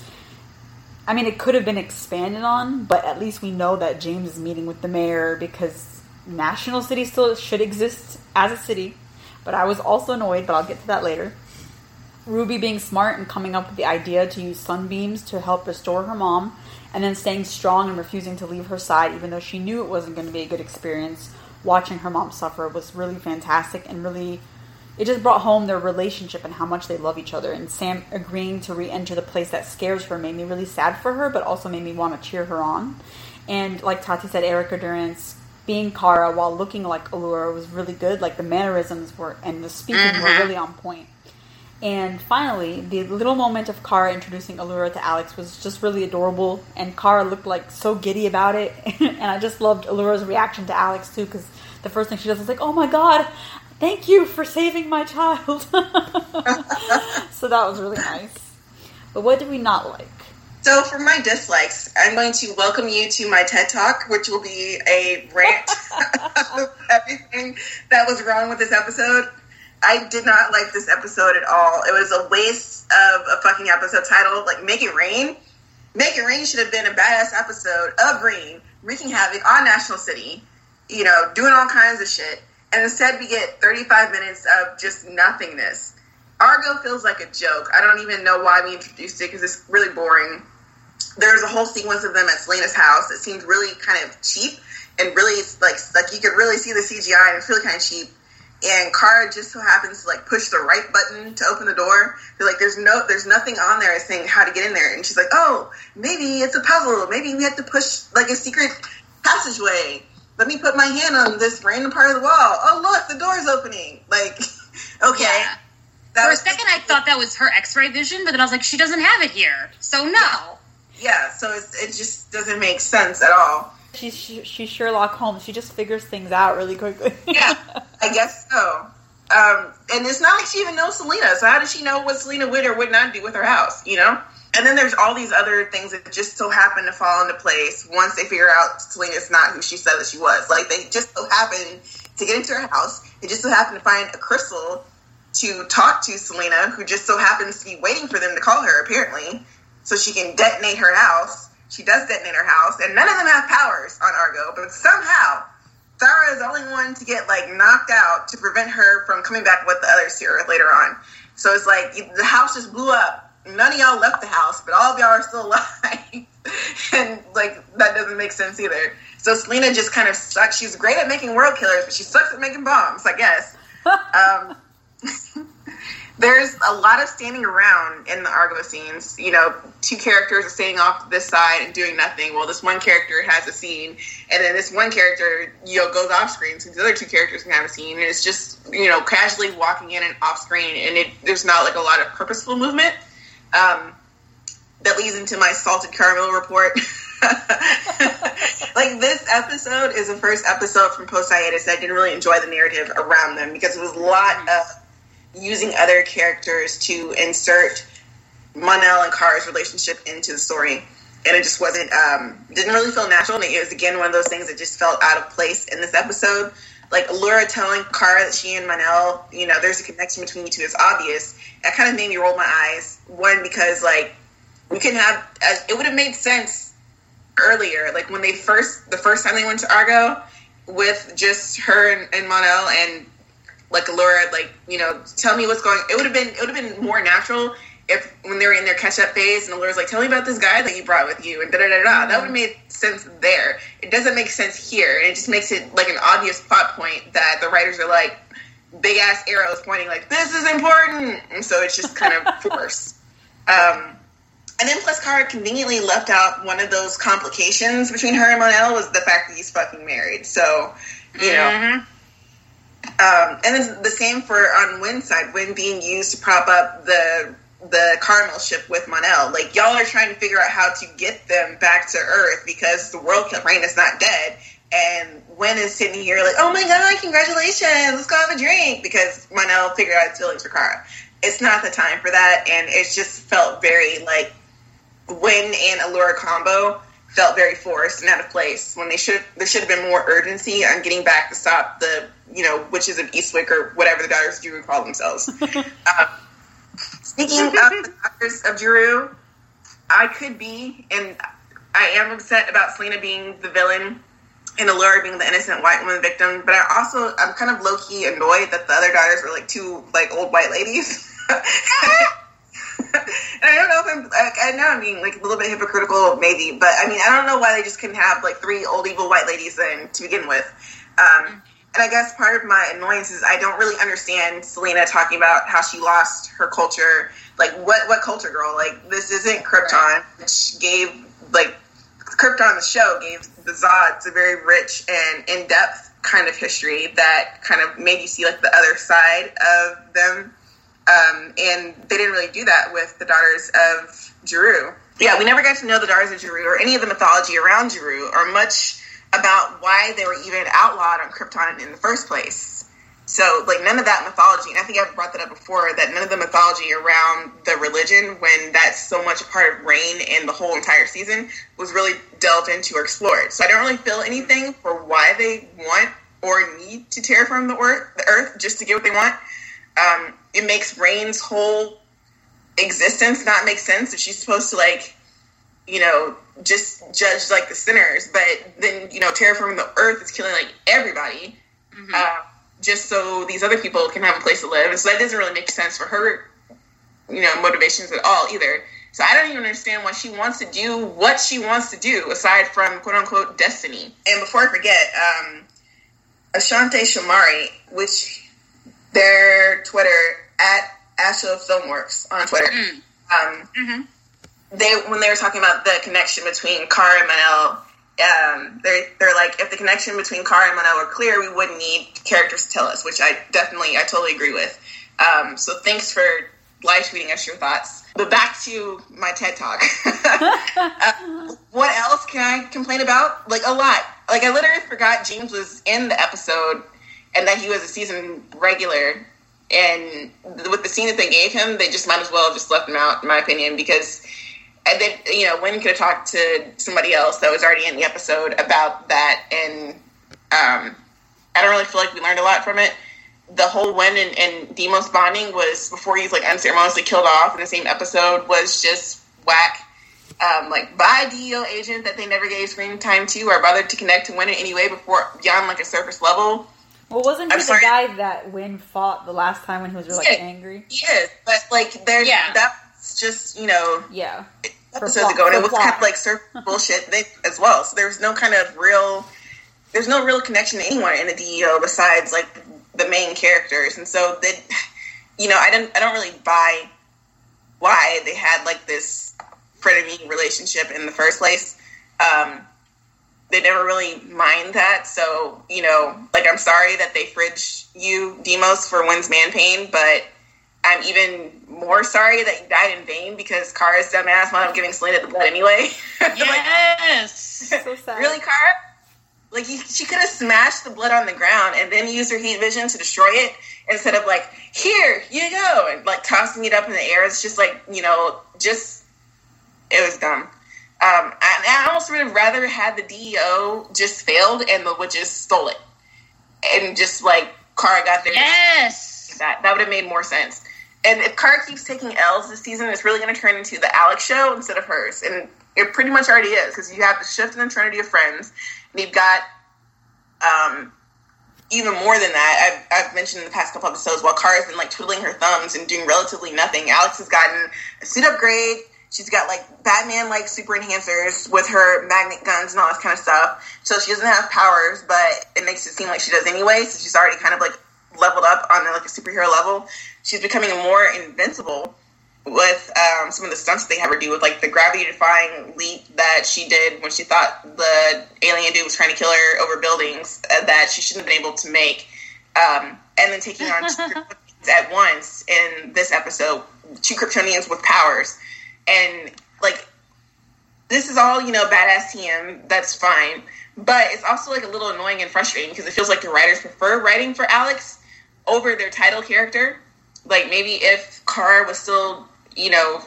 I mean, it could have been expanded on, but at least we know that James is meeting with the mayor, because National City still should exist as a city. But I was also annoyed, but I'll get to that later. Ruby being smart and coming up with the idea to use sunbeams to help restore her mom, and then staying strong and refusing to leave her side, even though she knew it wasn't going to be a good experience. Watching her mom suffer was really fantastic, and really, it just brought home their relationship and how much they love each other. And Sam agreeing to re-enter the place that scares her made me really sad for her, but also made me want to cheer her on. And like Tati said, Erica Durance being Kara while looking like Allura was really good. Like, the mannerisms were and the speaking mm-hmm. were really on point. And finally, the little moment of Kara introducing Allura to Alex was just really adorable. And Kara looked like so giddy about it. And I just loved Allura's reaction to Alex too, because the first thing she does is like, oh my god, thank you for saving my child. So that was really nice. But what did we not like? So for my dislikes, I'm going to welcome you to my TED Talk, which will be a rant of everything that was wrong with this episode. I did not like this episode at all. It was a waste of a fucking episode title. Like, Make It Rain. Make It Rain should have been a badass episode of rain, wreaking havoc on National City, you know, doing all kinds of shit. And instead we get thirty-five minutes of just nothingness. Argo feels like a joke. I don't even know why we introduced it because it's really boring. There's a whole sequence of them at Selena's house that seems really kind of cheap and really like like you could really see the C G I and it's really kind of cheap. And Kara just so happens to like push the right button to open the door. They're like, there's no, there's nothing on there saying how to get in there. And she's like, oh, maybe it's a puzzle. Maybe we have to push like a secret passageway. Let me put my hand on this random part of the wall. Oh, look, the door's opening. Like, okay. Yeah. For a second, I thought that was her X-ray vision, but then I was like, she doesn't have it here, so no. Yeah, yeah so it's, it just doesn't make sense at all. She's she, she's Sherlock Holmes. She just figures things out really quickly. Yeah, I guess so. Um, and it's not like she even knows Selena, so how does she know what Selena would or would not do with her house, you know? And then there's all these other things that just so happen to fall into place once they figure out Selena's not who she said that she was. Like, they just so happen to get into her house. They just so happen to find a crystal to talk to Selena, who just so happens to be waiting for them to call her, apparently, so she can detonate her house. She does detonate her house, and none of them have powers on Argo, but somehow Thara is the only one to get, like, knocked out to prevent her from coming back with the others to Earth later on. So it's like, the house just blew up. None of y'all left the house, but all of y'all are still alive. And, like, that doesn't make sense either. So Selena just kind of sucks. She's great at making world killers, but she sucks at making bombs, I guess. um... There's a lot of standing around in the Argo scenes. You know, two characters are staying off to this side and doing nothing. Well, this one character has a scene, and then this one character, you know, goes off screen, so the other two characters can have a scene, and it's just, you know, casually walking in and off screen, and it there's not like a lot of purposeful movement. Um, that leads into my salted caramel report. Like, this episode is the first episode from post hiatus. I didn't really enjoy the narrative around them because it was a lot of using other characters to insert Mon-El and Kara's relationship into the story, and it just wasn't um didn't really feel natural. And it was again one of those things that just felt out of place in this episode. Like, Allura telling Kara that she and Mon-El, you know, there's a connection between you two is obvious. That kind of made me roll my eyes. One, because like we can have uh, it would have made sense earlier, like when they first the first time they went to Argo with just her and, and Mon-El and like Allura, like, you know, tell me what's going. It would have been it would have been more natural if when they were in their catch up phase and Allura's like, tell me about this guy that you brought with you and da da da da. That would have made sense there. It doesn't make sense here. It just makes it like an obvious plot point that the writers are like big ass arrows pointing like this is important, and so it's just kind of forced. Um, and then plus Kara conveniently left out one of those complications between her and Mon-El was the fact that he's fucking married. So you know. Mm-hmm. Um, and then the same for on Wynn's side, Wynn being used to prop up the the Caramel ship with Mon-El. Like, y'all are trying to figure out how to get them back to Earth because the world reign is not dead. And Wynn is sitting here like, oh my god, congratulations, let's go have a drink, because Mon-El figured out his feelings for Kara. It's not the time for that, and it just felt very like Wynn and Allura combo felt very forced and out of place when they should there should have been more urgency on getting back to stop the, you know, witches of Eastwick or whatever the Daughters of Jeru call themselves. uh, speaking of the Daughters of Jeru, I could be, and I am upset about Selena being the villain and Allura being the innocent white woman victim, but I also, I'm kind of low-key annoyed that the other daughters were like two, like, old white ladies. And I don't know if I'm, like, I know I'm being, like, a little bit hypocritical, maybe, but, I mean, I don't know why they just couldn't have, like, three old evil white ladies then, to begin with. Um, and I guess part of my annoyance is I don't really understand Selena talking about how she lost her culture. Like, what, what culture, girl? Like, this isn't Krypton, which gave, like, Krypton, the show, gave the Zods a very rich and in-depth kind of history that kind of made you see, like, the other side of them. Um, and they didn't really do that with the Daughters of Jeru. Yeah, we never got to know the Daughters of Jeru or any of the mythology around Jeru or much about why they were even outlawed on Krypton in the first place. So, like, none of that mythology, and I think I've brought that up before, that none of the mythology around the religion, when that's so much a part of Reign and the whole entire season, was really delved into or explored. So I don't really feel anything for why they want or need to terraform the Earth, the Earth just to get what they want. Um, it makes Reign's whole existence not make sense if she's supposed to, like, you know, just judge, like, the sinners, but then, you know, terraforming the Earth is killing, like, everybody. Mm-hmm. Uh, just so these other people can have a place to live. And so that doesn't really make sense for her, you know, motivations at all either. So I don't even understand why she wants to do what she wants to do aside from quote unquote destiny. And before I forget, um, Ashante Shamari, which their Twitter at Asho Filmworks on Twitter, mm. um, mm-hmm. they when they were talking about the connection between Kara and Manel, um, they're they're like, if the connection between Kara and Manel were clear, we wouldn't need characters to tell us, which I definitely I totally agree with. Um, so thanks for live tweeting us your thoughts. But back to my TED Talk. uh, what else can I complain about? Like, a lot. Like, I literally forgot James was in the episode and that he was a season regular. And with the scene that they gave him, they just might as well have just left him out, in my opinion, because and then, you know, Wynn could have talked to somebody else that was already in the episode about that. And um, I don't really feel like we learned a lot from it. The whole Wynn and, and Demos bonding was, before he's like unceremoniously killed off in the same episode, was just whack. Um, like, by D E O agent that they never gave screen time to or bothered to connect to Wynn in any way before, beyond like a surface level. Well, wasn't he I'm the sorry. guy that Wynn fought the last time when he was really like, yeah, angry? Yes, but like, there's, yeah. that's just, you know, yeah. episodes ago, and it was kind of like surface bullshit thing as well. So there was no kind of real, there's no real connection to anyone in the D E O besides like the main characters. And so they, you know, I don't I don't really buy why they had like this frenemy relationship in the first place. Um, they never really mind that. So, you know, like, I'm sorry that they fridged you, Demos, for Wynn's man pain, but I'm even more sorry that you died in vain because Kara's dumbass wound up giving Selena the blood anyway. Yes. Like, so sad. Really, Kara? Like, you, she could have smashed the blood on the ground and then used her heat vision to destroy it instead of, like, here, you go, and, like, tossing it up in the air. It's just, like, you know, just, it was dumb. Um, and I almost would have rather had the D E O just failed and the witches stole it. And just, like, Kara got there. Yes! That, that would have made more sense. And if Kara keeps taking L's this season, it's really going to turn into the Alex show instead of hers. And it pretty much already is, because you have the shift in the Trinity of Friends. And you've got, um, even more than that, I've, I've mentioned in the past couple episodes, while Kara's been, like, twiddling her thumbs and doing relatively nothing, Alex has gotten a suit upgrade. She's got, like, Batman-like super enhancers with her magnet guns and all this kind of stuff. So she doesn't have powers, but it makes it seem like she does anyway. So she's already kind of, like, leveled up on, like, a superhero level. She's becoming more invincible with um, some of the stunts that they have her do with, like, the gravity-defying leap that she did when she thought the alien dude was trying to kill her over buildings uh, that she shouldn't have been able to make. Um, and then taking on two Kryptonians at once in this episode, two Kryptonians with powers. And, like, this is all, you know, badass T M, that's fine. But it's also, like, a little annoying and frustrating because it feels like the writers prefer writing for Alex over their title character. Like, maybe if Kara was still, you know,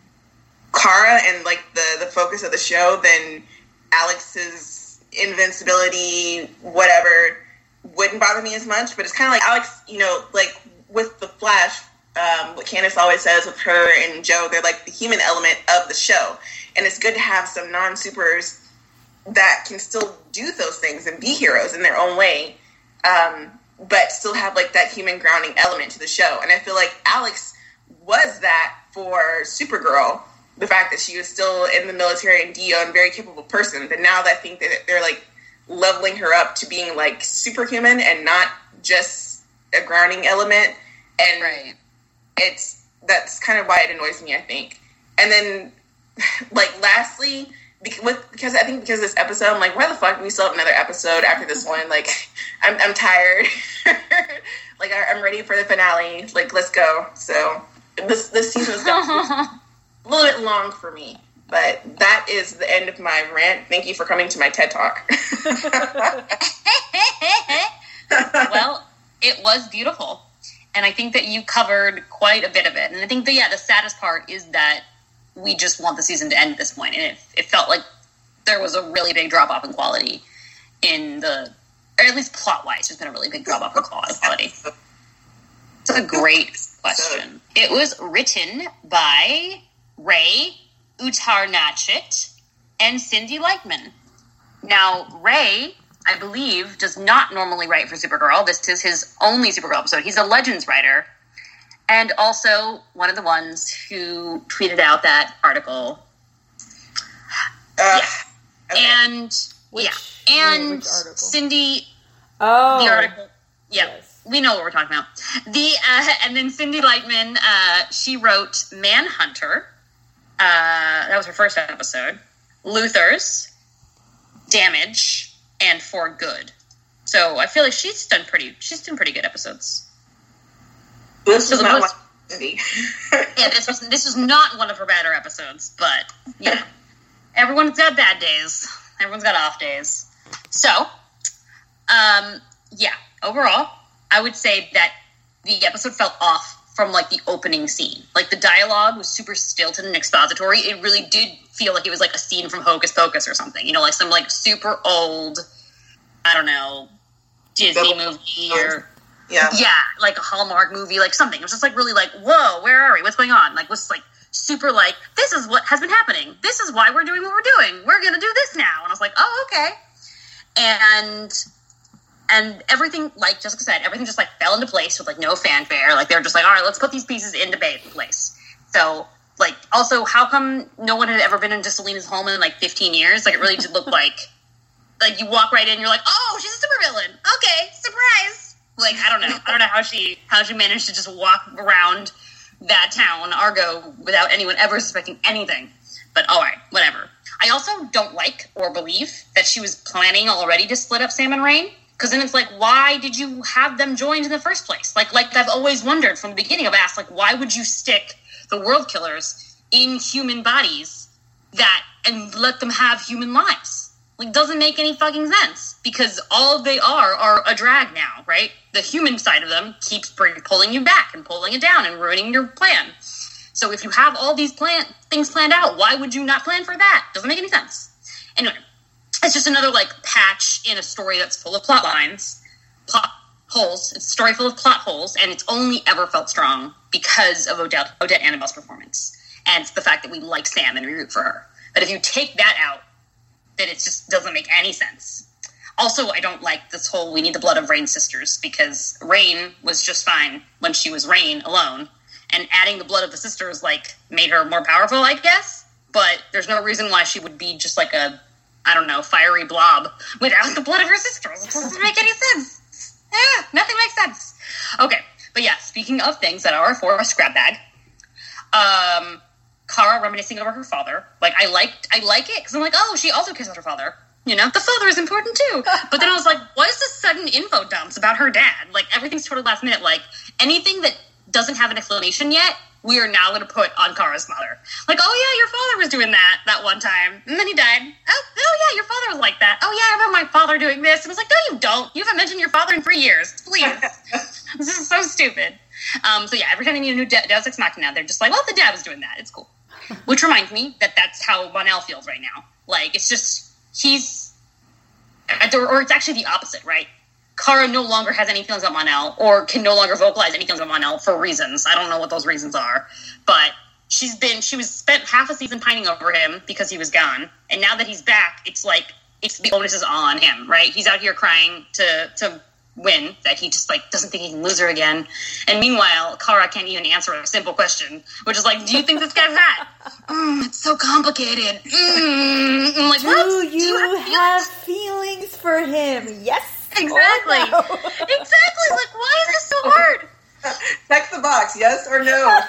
Kara and, like, the, the focus of the show, then Alex's invincibility, whatever, wouldn't bother me as much. But it's kind of like Alex, you know, like, with the Flash, um, what Candace always says with her and Joe, they're, like, the human element of the show. And it's good to have some non-supers that can still do those things and be heroes in their own way, um, but still have, like, that human grounding element to the show. And I feel like Alex was that for Supergirl, the fact that she was still in the military and D E O and a very capable person. But now that I think that they're, like, leveling her up to being, like, superhuman and not just a grounding element. And right. it's, that's kind of why it annoys me, I think. And then, like, lastly, because, with, because I think because of this episode, I'm like, why the fuck do we still have another episode after this one? Like, I'm I'm tired. Like, I, I'm ready for the finale. Like, let's go. So, this this season is definitely a little bit long for me. But that is the end of my rant. Thank you for coming to my TED Talk. Well, it was beautiful. And I think that you covered quite a bit of it. And I think that, yeah, the saddest part is that we just want the season to end at this point. And it, it felt like there was a really big drop-off in quality in the, or at least plot-wise, there's been a really big drop-off in quality. It's a great question. It was written by Ray Uttarnachit and Cindy Lightman. Now, Ray I believe, does not normally write for Supergirl. This is his only Supergirl episode. He's a Legends writer. And also one of the ones who tweeted out that article. Uh, yeah. okay. And, Which, yeah. And which article? Cindy, Oh. the article. Yeah. Yes. We know what we're talking about. The uh, And then Cindy Lightman, uh, she wrote Manhunter. Uh, that was her first episode. Luthers, Damage, and For Good. So I feel like she's done pretty. She's done pretty good episodes. This So is the not most- one Cindy. Yeah, this was this was not one of her better episodes, but yeah, everyone's got bad days. Everyone's got off days. So, um, yeah, overall, I would say that the episode felt off from like the opening scene. Like the dialogue was super stilted and expository. It really did feel like it was like a scene from Hocus Pocus or something. You know, like some like super old, I don't know, Disney Double- movie or. Yeah. Yeah, like a Hallmark movie, like something. It was just like really like, whoa, where are we? What's going on? Like, was like super like, this is what has been happening. This is why we're doing what we're doing. We're gonna do this now. And I was like, oh, okay. And and everything, like Jessica said, everything just like fell into place with like no fanfare. Like they were just like, all right, let's put these pieces into place. So like, also, how come no one had ever been into Selena's home in like fifteen years? Like it really did look like, like you walk right in, you're like, oh, she's a supervillain. Okay, surprise. Like, I don't know. I don't know how she how she managed to just walk around that town, Argo, without anyone ever suspecting anything. But all right, whatever. I also don't like or believe that she was planning already to split up Sam and Rain. Because then it's like, why did you have them joined in the first place? Like, like I've always wondered from the beginning. I've asked, like, why would you stick the World Killers in human bodies that and let them have human lives? Like, doesn't make any fucking sense. Because all they are are a drag now, right? The human side of them keeps bring, pulling you back and pulling it down and ruining your plan. So if you have all these plan things planned out, why would you not plan for that? Doesn't make any sense. Anyway, it's just another, like, patch in a story that's full of plot lines, plot holes. It's a story full of plot holes, and it's only ever felt strong because of Odette, Odette Annabelle's performance. And it's the fact that we like Sam and we root for her. But if you take that out, then it just doesn't make any sense. Also, I don't like this whole we need the blood of Rain's sisters, because Rain was just fine when she was Rain alone, and adding the blood of the sisters, like, made her more powerful, I guess, but there's no reason why she would be just like a, I don't know, fiery blob without the blood of her sisters. It doesn't make any sense. Eh, nothing makes sense. Okay, but yeah, speaking of things that are for a scrap bag, um, Kara reminiscing over her father, like, I liked, I like it, because I'm like, oh, she also kisses her father. You know, the father is important too. But then I was like, what is this sudden info dumps about her dad? Like, everything's totally last minute. Like, anything that doesn't have an explanation yet, we are now going to put on Kara's mother. Like, oh yeah, your father was doing that that one time. And then he died. Oh, oh yeah, your father was like that. Oh yeah, I remember my father doing this. And I was like, no, you don't. You haven't mentioned your father in three years. Please. This is so stupid. Um, so yeah, every time they need a new De- Deus Ex Machina, they're just like, well, the dad was doing that. It's cool. Which reminds me that that's how Mon-El feels right now. Like, it's just... He's, or it's actually the opposite, right? Kara no longer has any feelings about Mon-El, or can no longer vocalize any feelings about Mon-El for reasons. I don't know what those reasons are, but she's been, she was spent half a season pining over him because he was gone, and now that he's back, it's like, it's the onus is all on him, right? He's out here crying to, to win, that he just, like, doesn't think he can lose her again. And meanwhile, Kara can't even answer a simple question, which is like, do you think this guy's hot? Mm, it's so complicated. Mm. I'm like, Do what? you, Do you have, have feelings for him? Yes. Exactly. or no? Exactly. Like, why is this so hard? Check the box, yes or no.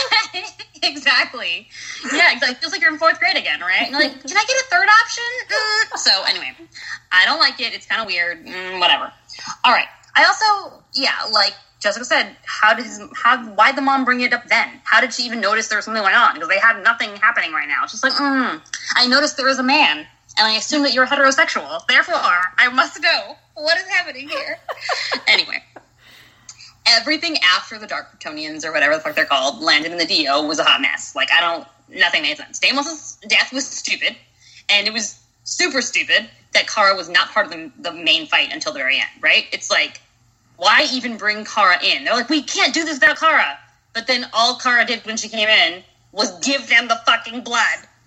Exactly. Yeah, exactly. It feels like you're in fourth grade again, right? And like, can I get a third option? Mm. So anyway, I don't like it. It's kind of weird. Mm, whatever. All right. I also, yeah, like Jessica said, how did his, how, why'd the mom bring it up then? How did she even notice there was something going on? Because they had nothing happening right now. It's just like, mm, I noticed there was a man, and I assume that you're heterosexual. Therefore, I must know what is happening here. Anyway. Everything after the Dark Kryptonians, or whatever the fuck they're called, landed in the D O was a hot mess. Like, I don't, nothing made sense. Deimos' death was stupid, and it was super stupid that Kara was not part of the, the main fight until the very end, right? It's like, why even bring Kara in? They're like, we can't do this without Kara. But then all Kara did when she came in was give them the fucking blood.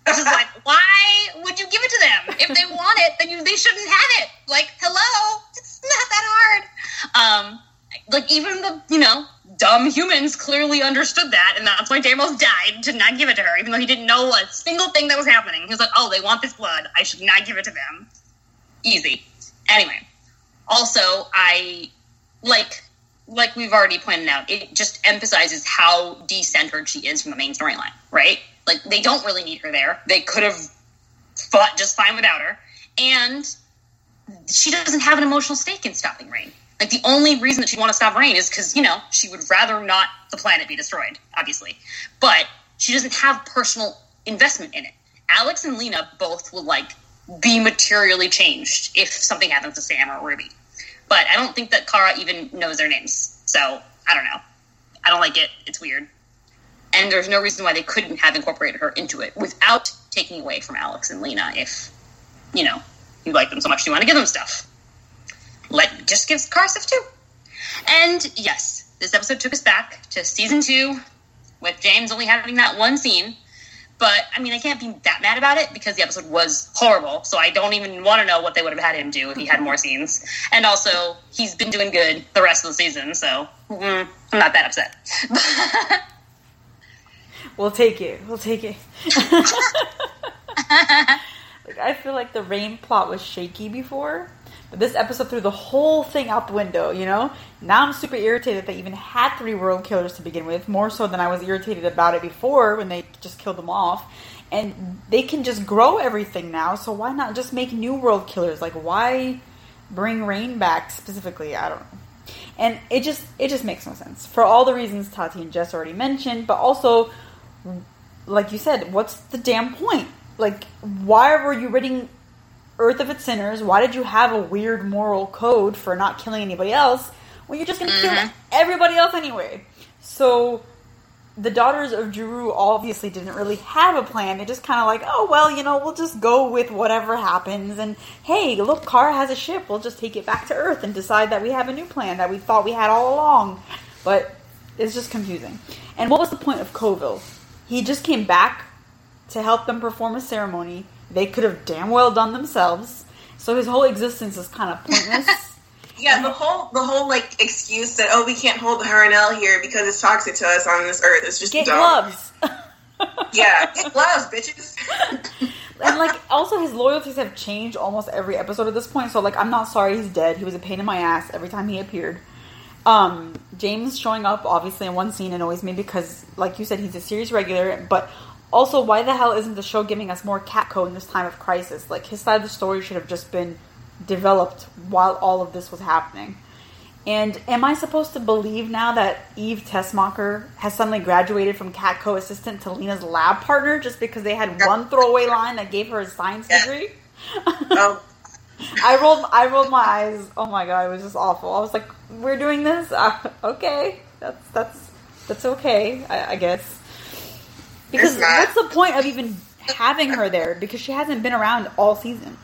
Which is like, why would you give it to them? If they want it, then you, they shouldn't have it. Like, hello? It's not that hard. Um, like, even the, you know, dumb humans clearly understood that, and that's why Deimos died, to not give it to her, even though he didn't know a single thing that was happening. He was like, oh, they want this blood. I should not give it to them. Easy. Anyway. Also, I, like, like we've already pointed out, it just emphasizes how decentered she is from the main storyline, right? Like, they don't really need her there. They could have fought just fine without her. And she doesn't have an emotional stake in stopping Reign. Like, the only reason that she'd want to stop Reign is because, you know, she would rather not the planet be destroyed, obviously. But she doesn't have personal investment in it. Alex and Lena both will, like, be materially changed if something happens to Sam or Ruby. But I don't think that Kara even knows their names. So, I don't know. I don't like it. It's weird. And there's no reason why they couldn't have incorporated her into it without taking away from Alex and Lena if, you know, you like them so much you want to give them stuff. Let just give Kara stuff too. And yes, this episode took us back to season two with James only having that one scene. But, I mean, I can't be that mad about it because the episode was horrible. So I don't even want to know what they would have had him do if he had more scenes. And also, he's been doing good the rest of the season. So mm, I'm not that upset. We'll take it. We'll take it. Like, I feel like the Reign plot was shaky before, but this episode threw the whole thing out the window, you know? Now I'm super irritated that they even had three world killers to begin with, more so than I was irritated about it before when they just killed them off. And they can just grow everything now, so why not just make new world killers? Like, why bring Reign back specifically? I don't know. And it just it just makes no sense. For all the reasons Tati and Jess already mentioned, but also, like you said, what's the damn point? Like, why were you ridding Earth of its sinners? Why did you have a weird moral code for not killing anybody else when you're just going to mm-hmm. kill everybody else anyway? So, the daughters of Juru obviously didn't really have a plan. They just kind of like, oh, well, you know, we'll just go with whatever happens. And, hey, look, Kara has a ship. We'll just take it back to Earth and decide that we have a new plan that we thought we had all along. But it's just confusing. And what was the point of Colville? He just came back to help them perform a ceremony they could have damn well done themselves. So his whole existence is kind of pointless. Yeah, the whole the whole like excuse that, oh, we can't hold the Harrenhal here because it's toxic to us on this Earth. It's just get dumb. gloves. Yeah, get gloves, bitches. And like, also his loyalties have changed almost every episode at this point. So like, I'm not sorry he's dead. He was a pain in my ass every time he appeared. Um, James showing up obviously in one scene annoys me because, like you said, he's a series regular. But also, why the hell isn't the show giving us more Catco in this time of crisis? Like, his side of the story should have just been developed while all of this was happening. And am I supposed to believe now that Eve Tessmacher has suddenly graduated from Catco assistant to Lena's lab partner just because they had one throwaway line that gave her a science degree? Oh. I rolled I rolled my eyes. Oh my god, it was just awful. I was like, we're doing this? Uh, okay. That's that's that's okay, I, I guess. Because what's the point of even having her there? Because she hasn't been around all season.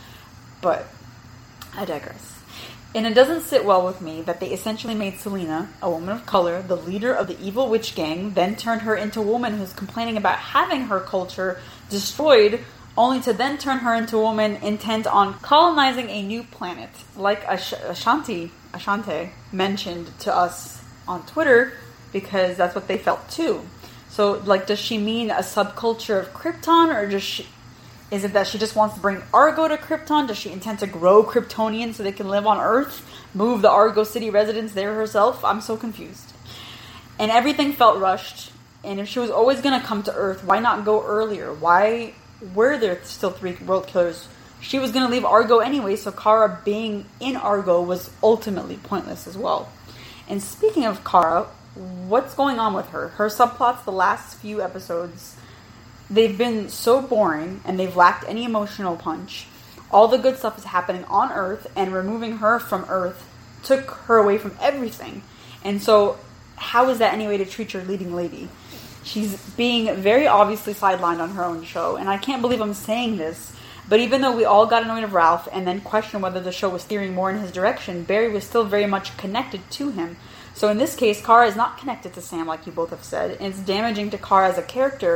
But I digress. And it doesn't sit well with me that they essentially made Selena, a woman of color, the leader of the evil witch gang, then turned her into a woman who's complaining about having her culture destroyed, only to then turn her into a woman intent on colonizing a new planet. Like Ash- Ashanti, Ashante mentioned to us on Twitter, because that's what they felt too. So, like, does she mean a subculture of Krypton, or just she, is it that she just wants to bring Argo to Krypton? Does she intend to grow Kryptonians so they can live on Earth? Move the Argo City residents there herself? I'm so confused. And everything felt rushed. And if she was always going to come to Earth, why not go earlier? Why were there still three world killers? She was going to leave Argo anyway, so Kara being in Argo was ultimately pointless as well. And speaking of Kara, what's going on with her? Her subplots the last few episodes, they've been so boring and they've lacked any emotional punch. All the good stuff is happening on Earth, and removing her from Earth took her away from everything. And so, how is that any way to treat your leading lady? She's being very obviously sidelined on her own show, and I can't believe I'm saying this, but even though we all got annoyed of Ralph and then questioned whether the show was steering more in his direction, Barry was still very much connected to him. So in this case, Kara is not connected to Sam, like you both have said, and it's damaging to Kara as a character for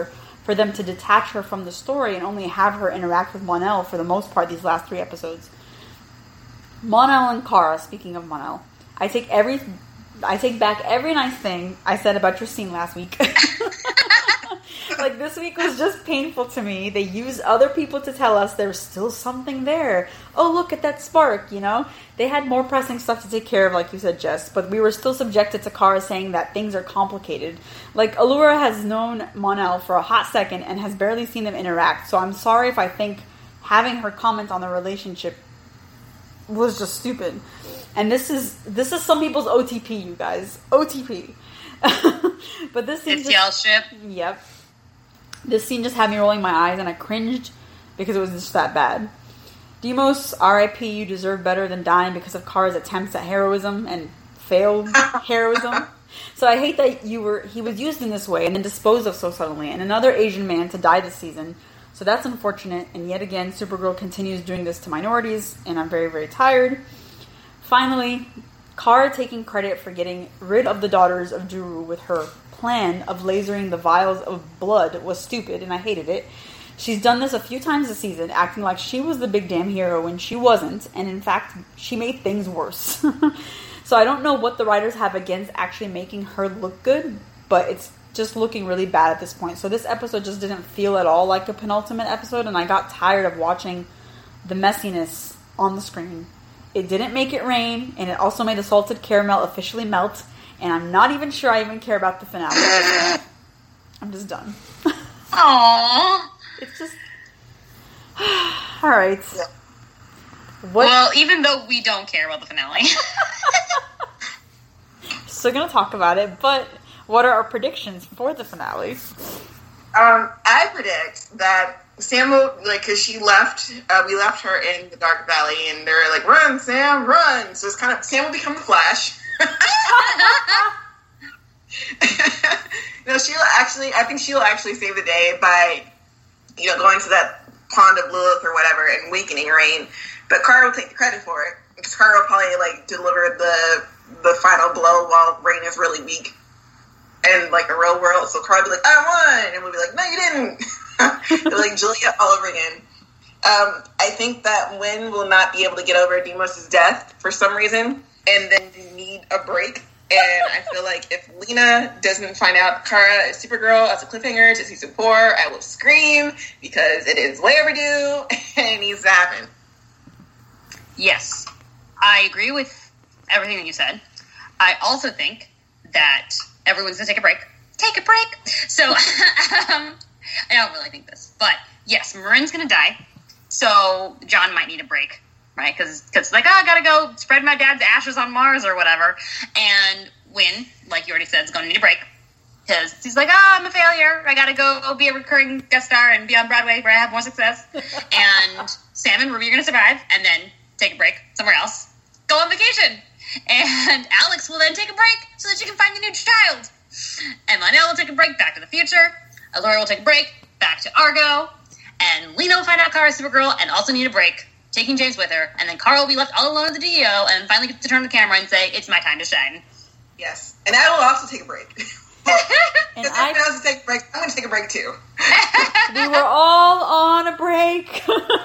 for them to detach her from the story and only have her interact with Mon-El for the most part these last three episodes. Mon-El and Cara, speaking of Mon-El, I take every, I take back every nice thing I said about your scene last week. Like, this week was just painful to me. They used other people to tell us there's still something there. Oh, look at that spark, you know? They had more pressing stuff to take care of, like you said, Jess, but we were still subjected to Cara saying that things are complicated. Like, Allura has known Mon-El for a hot second and has barely seen them interact, so I'm sorry if I think having her comment on the relationship was just stupid. And this is this is some people's O T P, you guys. O T P. But this scene it's y'all ship. Yep. This scene just had me rolling my eyes, and I cringed because it was just that bad. Demos, R I P, you deserve better than dying because of Cara's attempts at heroism and failed heroism. So I hate that you were he was used in this way and then disposed of so suddenly, and another Asian man to die this season. So that's unfortunate, and yet again, Supergirl continues doing this to minorities, and I'm very, very tired. Finally, Cara taking credit for getting rid of the daughters of Juru with her plan of lasering the vials of blood was stupid, and I hated it. She's done this a few times this season, acting like she was the big damn hero when she wasn't, and in fact, she made things worse. So I don't know what the writers have against actually making her look good, but it's just looking really bad at this point. So this episode just didn't feel at all like a penultimate episode, and I got tired of watching the messiness on the screen. It didn't make it rain, and it also made the salted caramel officially melt, and I'm not even sure I even care about the finale. I'm just done. Aww. It's just... Alright. What? Well, even though we don't care about the finale. Still gonna talk about it, but what are our predictions for the finale? Um, I predict that Sam will, like, because she left, uh, we left her in the Dark Valley, and they're like, run, Sam, run! So it's kind of, Sam will become the Flash. No, she'll actually, I think she'll actually save the day by, you know, going to that pond of Lilith or whatever and weakening Rain. But Cara will take the credit for it, because Cara will probably, like, deliver the the final blow while Rain is really weak. And, like, a real world, so Cara will be like, I won! And we'll be like, no, you didn't! They're like Julia all over again. Um, I think that Wynn will not be able to get over Demos' death for some reason, and then need a break. And I feel like if Lena doesn't find out Cara is Supergirl as a cliffhanger to season four, I will scream, because it is way overdue, and it needs to happen. Yes. I agree with everything that you said. I also think that everyone's going to take a break. Take a break! So, um, I don't really think this. But, yes, Marin's going to die. So, John might need a break, right? Because it's like, oh, I got to go spread my dad's ashes on Mars or whatever. And Wynn, like you already said, is going to need a break. Because he's like, oh, I'm a failure. I got to go, go be a recurring guest star and be on Broadway where I have more success. And Sam and Ruby are going to survive and then take a break somewhere else. Go on vacation. And Alex will then take a break so that she can find a new child. And Mon-El will take a break back to the future. Allura will take a break back to Argo. And Lena will find out Kara's Supergirl and also need a break, taking James with her. And then Kara will be left all alone at the D O and finally get to turn the camera and say, it's my time to shine. Yes. And I will also take a break. And if I everyone else to take a break, I'm going to take a break too. We were all on a break.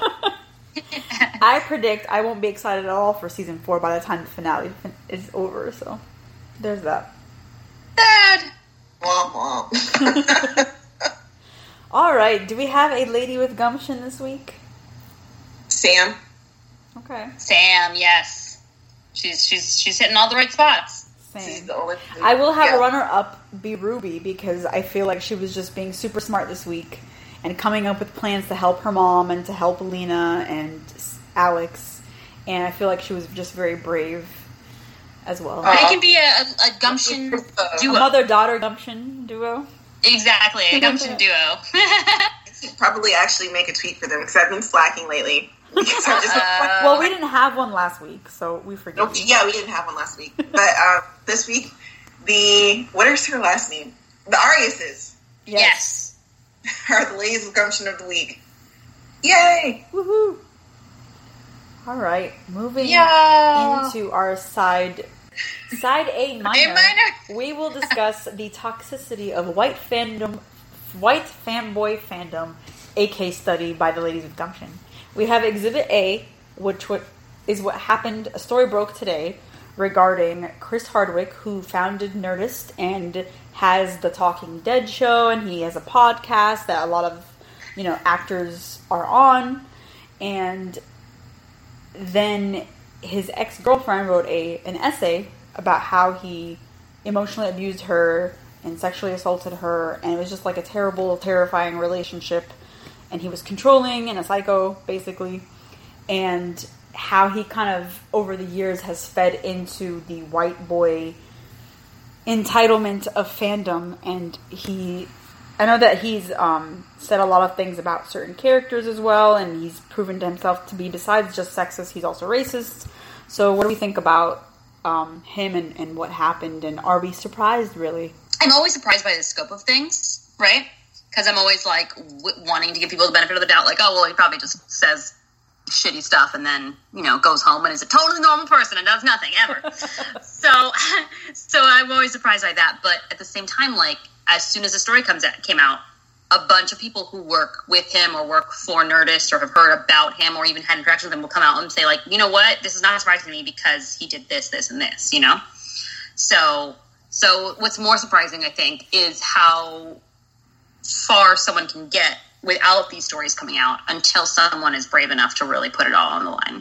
I predict I won't be excited at all for season four by the time the finale is over, so there's that. Dad! Womp womp. Alright, do we have a lady with gumption this week? Sam. Okay. Sam, yes. She's she's she's hitting all the right spots. She's the only I will have yeah. a runner-up be Ruby, because I feel like she was just being super smart this week and coming up with plans to help her mom and to help Lena and Alex, and I feel like she was just very brave as well. Uh, they can be a, a, a gumption duo. A mother-daughter gumption duo? Exactly, a gumption duo. I should probably actually make a tweet for them, because I've been slacking lately. Because I'm just uh, well, we didn't have one last week, so we forget. Nope, yeah, we didn't have one last week. But uh, this week, the, what is her last name? The Ariases. Yes. Are the ladies of gumption of the week. Yay! Woohoo! Alright, moving yeah. into our side side A minor, A minor. We will discuss the toxicity of white fandom White Fanboy Fandom, a case study by the Ladies with Gumption. We have Exhibit A, which is what happened, a story broke today regarding Chris Hardwick, who founded Nerdist and has the Talking Dead show, and he has a podcast that a lot of, you know, actors are on. And then his ex-girlfriend wrote a an essay about how he emotionally abused her and sexually assaulted her, and it was just like a terrible, terrifying relationship, and he was controlling and a psycho, basically, and how he kind of, over the years, has fed into the white boy entitlement of fandom, and he, I know that he's um, said a lot of things about certain characters as well, and he's proven to himself to be, besides just sexist, he's also racist. So what do we think about um, him and, and what happened, and are we surprised, really? I'm always surprised by the scope of things, right? Because I'm always, like, w- wanting to give people the benefit of the doubt, like, oh, well, he probably just says shitty stuff and then, you know, goes home and is a totally normal person and does nothing, ever. so, so I'm always surprised by that, but at the same time, like, as soon as the story comes out, came out, a bunch of people who work with him or work for Nerdist or have heard about him or even had interactions with him will come out and say, like, you know what, this is not surprising to me because he did this, this, and this, you know? So, so what's more surprising, I think, is how far someone can get without these stories coming out until someone is brave enough to really put it all on the line.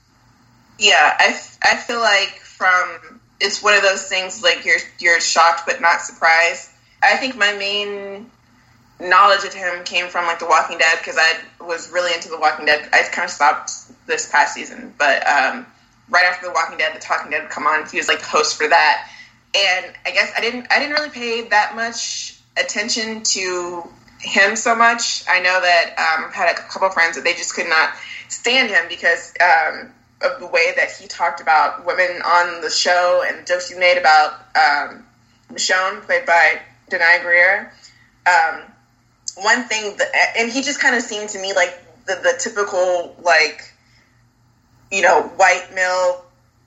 Yeah, I, I feel like from, it's one of those things, like, you're you're shocked but not surprised. I think my main knowledge of him came from, like, The Walking Dead, because I was really into The Walking Dead. I kind of stopped this past season, but um, right after The Walking Dead, The Talking Dead would come on. He was, like, the host for that. And I guess I didn't I didn't really pay that much attention to him so much. I know that um, I've had a couple of friends that they just could not stand him because um, of the way that he talked about women on the show and the jokes he made about um, Michonne, played by Denai Greer. Um, one thing, that, and he just kind of seemed to me like the, the typical, like, you know, white male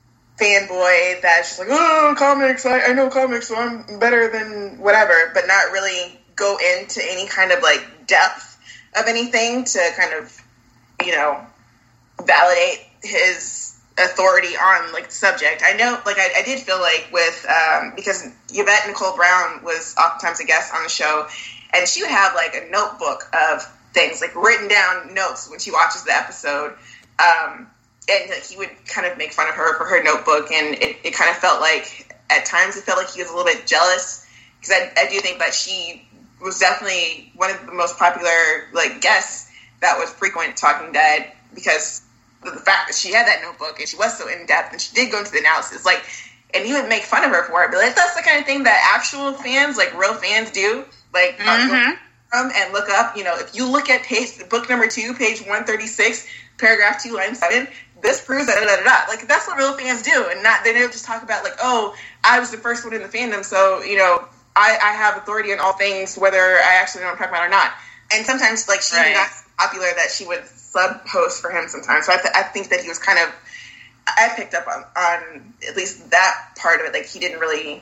fanboy that's just like, oh, comics, I, I know comics, so I'm better than whatever, but not really go into any kind of, like, depth of anything to kind of, you know, validate his authority on, like, the subject. I know, like, I, I did feel like with, um, because Yvette Nicole Brown was oftentimes a guest on the show, and she would have, like, a notebook of things, like, written down notes when she watches the episode, um, and like, he would kind of make fun of her for her notebook, and it, it kind of felt like, at times, it felt like he was a little bit jealous, because I, I do think that she was definitely one of the most popular, like, guests that was frequent Talking Dead, because of the fact that she had that notebook, and she was so in-depth, and she did go into the analysis, like, and he would make fun of her for it, but like, that's the kind of thing that actual fans, like, real fans do, like, mm-hmm. um, and look up, you know, if you look at page, book number two, page one thirty-six, paragraph two, line seven, this proves that, da, da, da, da. Like, that's what real fans do, and not, they don't just talk about, like, oh, I was the first one in the fandom, so, you know, I, I have authority on all things, whether I actually know what I'm talking about or not. And sometimes, like, she right. got popular that she would sub-host for him sometimes, so I, th- I think that he was kind of, I picked up on, on at least that part of it, like, he didn't really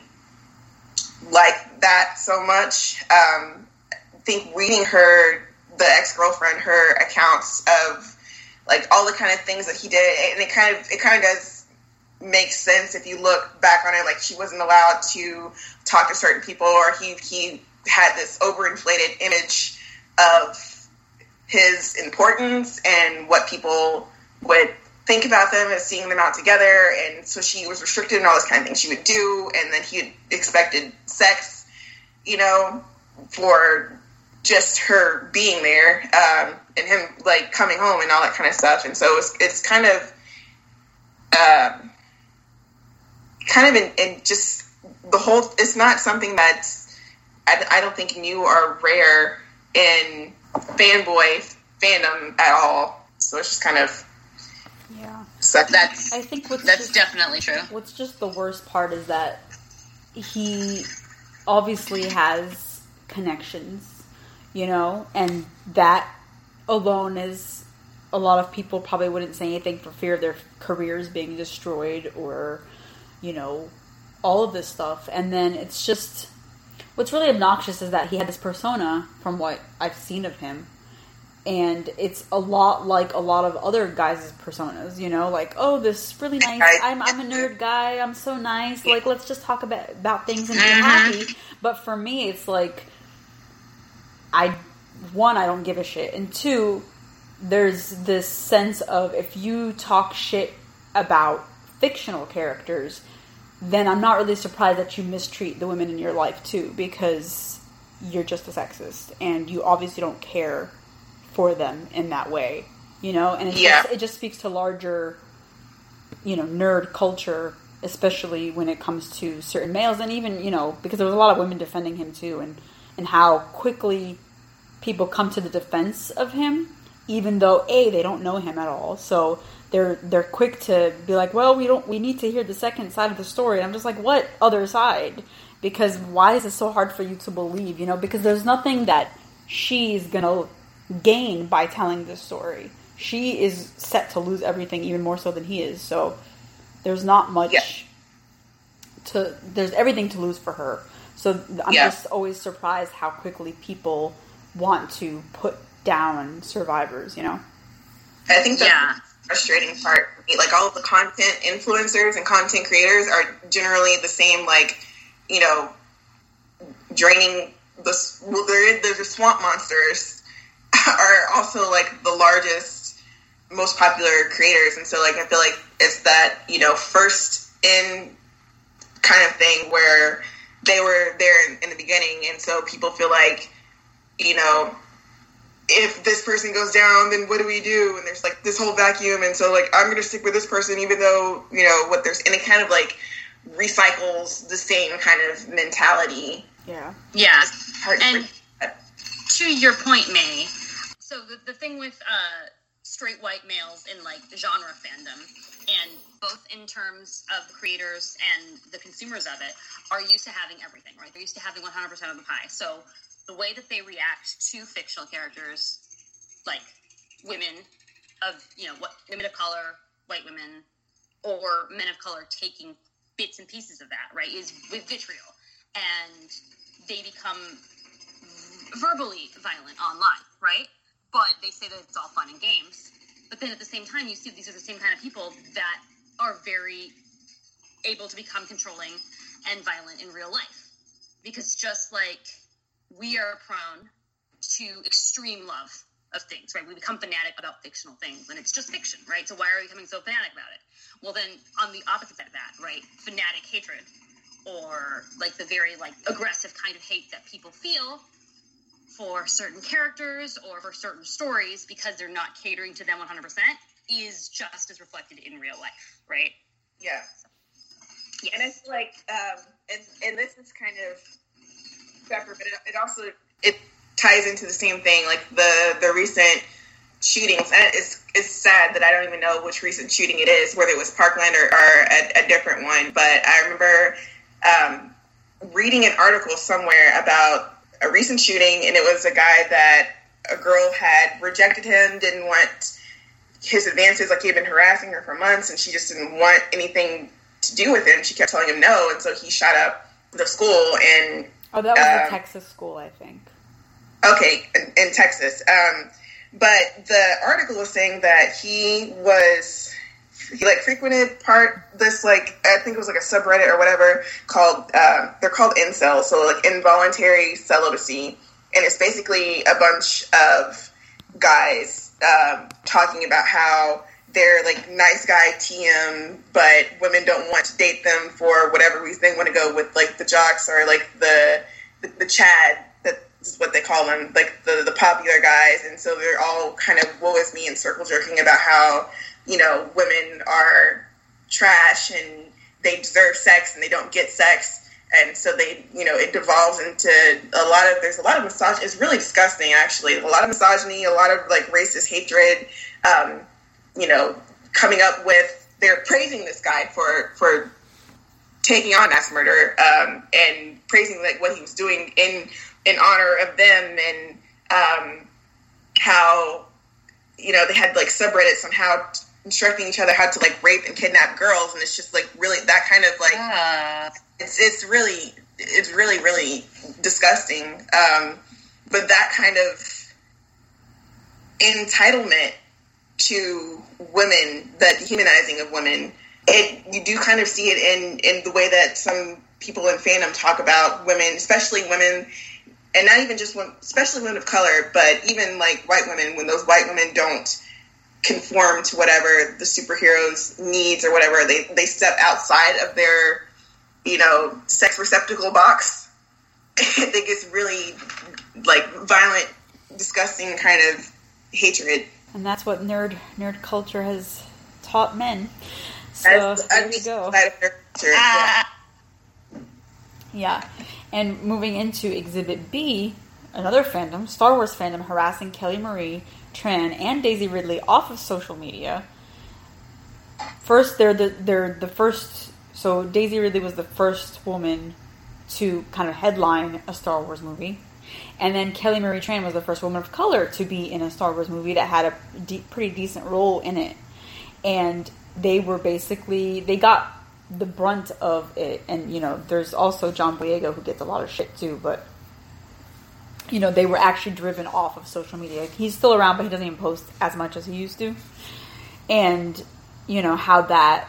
like that so much. Um, I think reading her, the ex-girlfriend, her accounts of, like, all the kind of things that he did, and it kind of, it kind of does make sense if you look back on it, like, she wasn't allowed to talk to certain people, or he, he had this overinflated image of his importance and what people would think about them as seeing them out together, and so she was restricted in all this kind of things she would do, and then he expected sex, you know, for just her being there, um, and him, like, coming home and all that kind of stuff. And so it's, it's kind of, uh, kind of in, in just the whole, it's not something that's, I, I don't think new or rare in fanboy fandom at all. So it's just kind of, yeah. Sucky. That's, I think what's that's just, definitely true. What's just the worst part is that he obviously has connections, you know, and that alone is, a lot of people probably wouldn't say anything for fear of their careers being destroyed or, you know, all of this stuff. And then it's just, what's really obnoxious is that he had this persona, from what I've seen of him, and it's a lot like a lot of other guys' personas, you know, like, oh, this really nice, I'm I'm a nerd guy, I'm so nice, like, let's just talk about, about things and be happy. But for me, it's like, I, one, I don't give a shit, and two, there's this sense of, if you talk shit about fictional characters, then I'm not really surprised that you mistreat the women in your life, too, because you're just a sexist, and you obviously don't care for them in that way, you know, and it, yeah. just, it just speaks to larger, you know, nerd culture, especially when it comes to certain males, and even, you know, because there was a lot of women defending him too, and, and how quickly people come to the defense of him, even though, A, they don't know him at all, so they're they're quick to be like, well, we don't, we need to hear the second side of the story, and I'm just like, what other side? Because why is it so hard for you to believe, you know, because there's nothing that she's gonna gain by telling this story. She is set to lose everything, even more so than he is. So there's not much yeah. to. There's everything to lose for her. So I'm yeah. just always surprised how quickly people want to put down survivors. You know. I think that's yeah. the frustrating part. Like, all of the content influencers and content creators are generally the same. Like, you know, draining the well, they're they're the swamp monsters. Are also, like, the largest, most popular creators. And so, like, I feel like it's that, you know, first in kind of thing where they were there in, in the beginning. And so people feel like, you know, if this person goes down, then what do we do? And there's, like, this whole vacuum. And so, like, I'm going to stick with this person even though, you know, what there's... And it kind of, like, recycles the same kind of mentality. Yeah. Yeah. And to your point, May... So the, the thing with uh, straight white males in, like, genre fandom, and both in terms of the creators and the consumers of it, are used to having everything, right? They're used to having one hundred percent of the pie. So the way that they react to fictional characters, like women of, you know, what women of color, white women, or men of color taking bits and pieces of that, right, is with vitriol. And they become verbally violent online, right? But they say that it's all fun and games. But then at the same time, you see these are the same kind of people that are very able to become controlling and violent in real life. Because just like we are prone to extreme love of things, right? We become fanatic about fictional things, and it's just fiction, right? So why are we becoming so fanatic about it? Well, then on the opposite side of that, right, fanatic hatred, or like the very like aggressive kind of hate that people feel for certain characters or for certain stories because they're not catering to them one hundred percent is just as reflected in real life, right? Yeah. So, yes. And I feel like, um, and, and this is kind of separate, but it, it also, it ties into the same thing, like the, the recent shootings. And it's, it's sad that I don't even know which recent shooting it is, whether it was Parkland or, or a, a different one, but I remember um, reading an article somewhere about a recent shooting, and it was a guy that a girl had rejected him, didn't want his advances, like he had been harassing her for months, and she just didn't want anything to do with him. She kept telling him no, and so he shot up the school. And oh, that was um, the Texas school, I think. Okay, in, in Texas. Um, but the article was saying that he was... He, like, frequented part, this, like, I think it was, like, a subreddit or whatever, called, uh, they're called incels, so, like, involuntary celibacy, and it's basically a bunch of guys um, talking about how they're, like, nice guy T M, but women don't want to date them for whatever reason. They want to go with, like, the jocks or, like, the, the, the Chad, that is what they call them, like, the, the popular guys, and so they're all kind of woe is me and circle jerking about how, you know, women are trash and they deserve sex and they don't get sex. And so they, you know, it devolves into a lot of, there's a lot of misogyny. It's really disgusting, actually. A lot of misogyny, a lot of, like, racist hatred, um, you know, coming up with, they're praising this guy for, for taking on mass murder, um, and praising, like, what he was doing in, in honor of them, and um, how, you know, they had, like, subreddits on how t- instructing each other how to, like, rape and kidnap girls, and it's just, like, really that kind of, like, uh. it's it's really it's really really disgusting. Um, but that kind of entitlement to women, the dehumanizing of women, it you do kind of see it in, in the way that some people in fandom talk about women, especially women, and not even just women, especially women of color, but even like white women, when those white women don't conform to whatever the superhero's needs or whatever, they, they step outside of their, you know, sex receptacle box. It gets really like violent, disgusting kind of hatred. And that's what nerd nerd culture has taught men. So As, there you go. Culture, yeah. Yeah. And moving into Exhibit B, another fandom, Star Wars fandom, harassing Kelly Marie Tran and Daisy Ridley off of social media. First, they're the they're the first. So Daisy Ridley was the first woman to kind of headline a Star Wars movie, and then Kelly Marie Tran was the first woman of color to be in a Star Wars movie that had a de- pretty decent role in it. And they were basically they got the brunt of it. And you know, there's also John Boyega who gets a lot of shit too, but. You know, they were actually driven off of social media. He's still around, but he doesn't even post as much as he used to. And, you know, how that,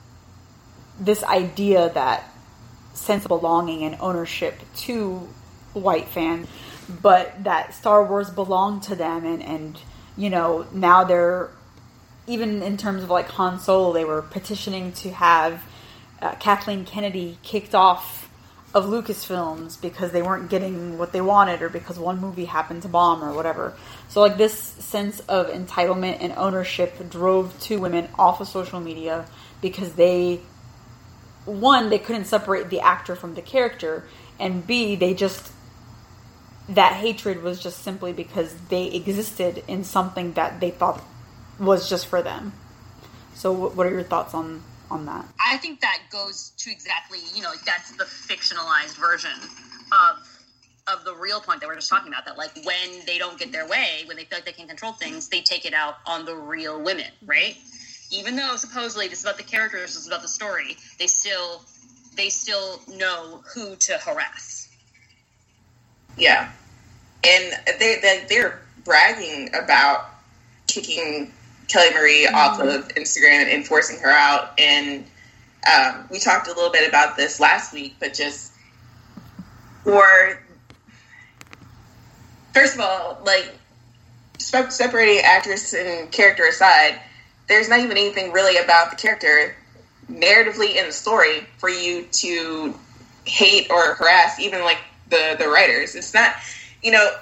this idea that sense of belonging and ownership to white fans, but that Star Wars belonged to them. And, and you know, now they're, even in terms of like Han Solo, they were petitioning to have uh, Kathleen Kennedy kicked off of Lucasfilms because they weren't getting what they wanted or because one movie happened to bomb or whatever. So like this sense of entitlement and ownership drove two women off of social media because they, one, they couldn't separate the actor from the character, and B, they just, that hatred was just simply because they existed in something that they thought was just for them. So what are your thoughts on on that? I think that goes to exactly, you know, that's the fictionalized version of of the real point that we're just talking about, that like when they don't get their way, when they feel like they can control things, they take it out on the real women, right? Even though supposedly this is about the characters, this is about the story, they still they still know who to harass. Yeah. And they, they, they're bragging about kicking Kelly Marie mm-hmm. off of Instagram and forcing her out. And um, we talked a little bit about this last week, but just for, first of all, like, separating actress and character aside, there's not even anything really about the character narratively in the story for you to hate or harass, even like the, the writers. It's not, you know,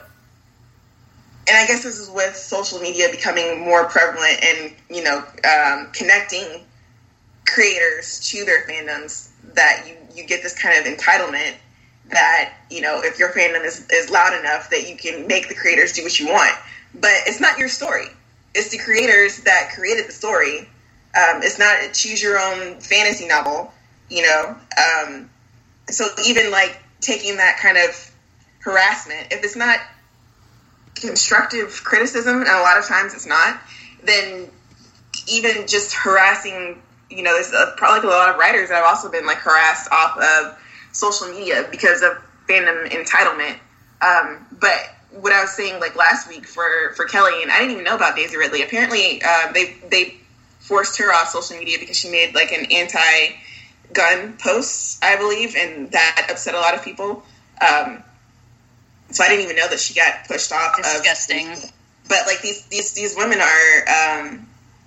and I guess this is with social media becoming more prevalent and, you know, um, connecting creators to their fandoms, that you, you get this kind of entitlement that, you know, if your fandom is, is loud enough that you can make the creators do what you want. But it's not your story. It's the creators that created the story. Um, it's not a choose your own fantasy novel, you know. Um, so even like taking that kind of harassment, if it's not constructive criticism, and a lot of times it's not, then even just harassing, you know, there's a, probably a lot of writers that have also been like harassed off of social media because of fandom entitlement. Um, but what I was saying like last week for, for Kelly, and I didn't even know about Daisy Ridley. Apparently, uh, they they forced her off social media because she made like an anti-gun post, I believe, and that upset a lot of people. Um, so I didn't even know that she got pushed off. Disgusting. Of, but like these these these women are, um,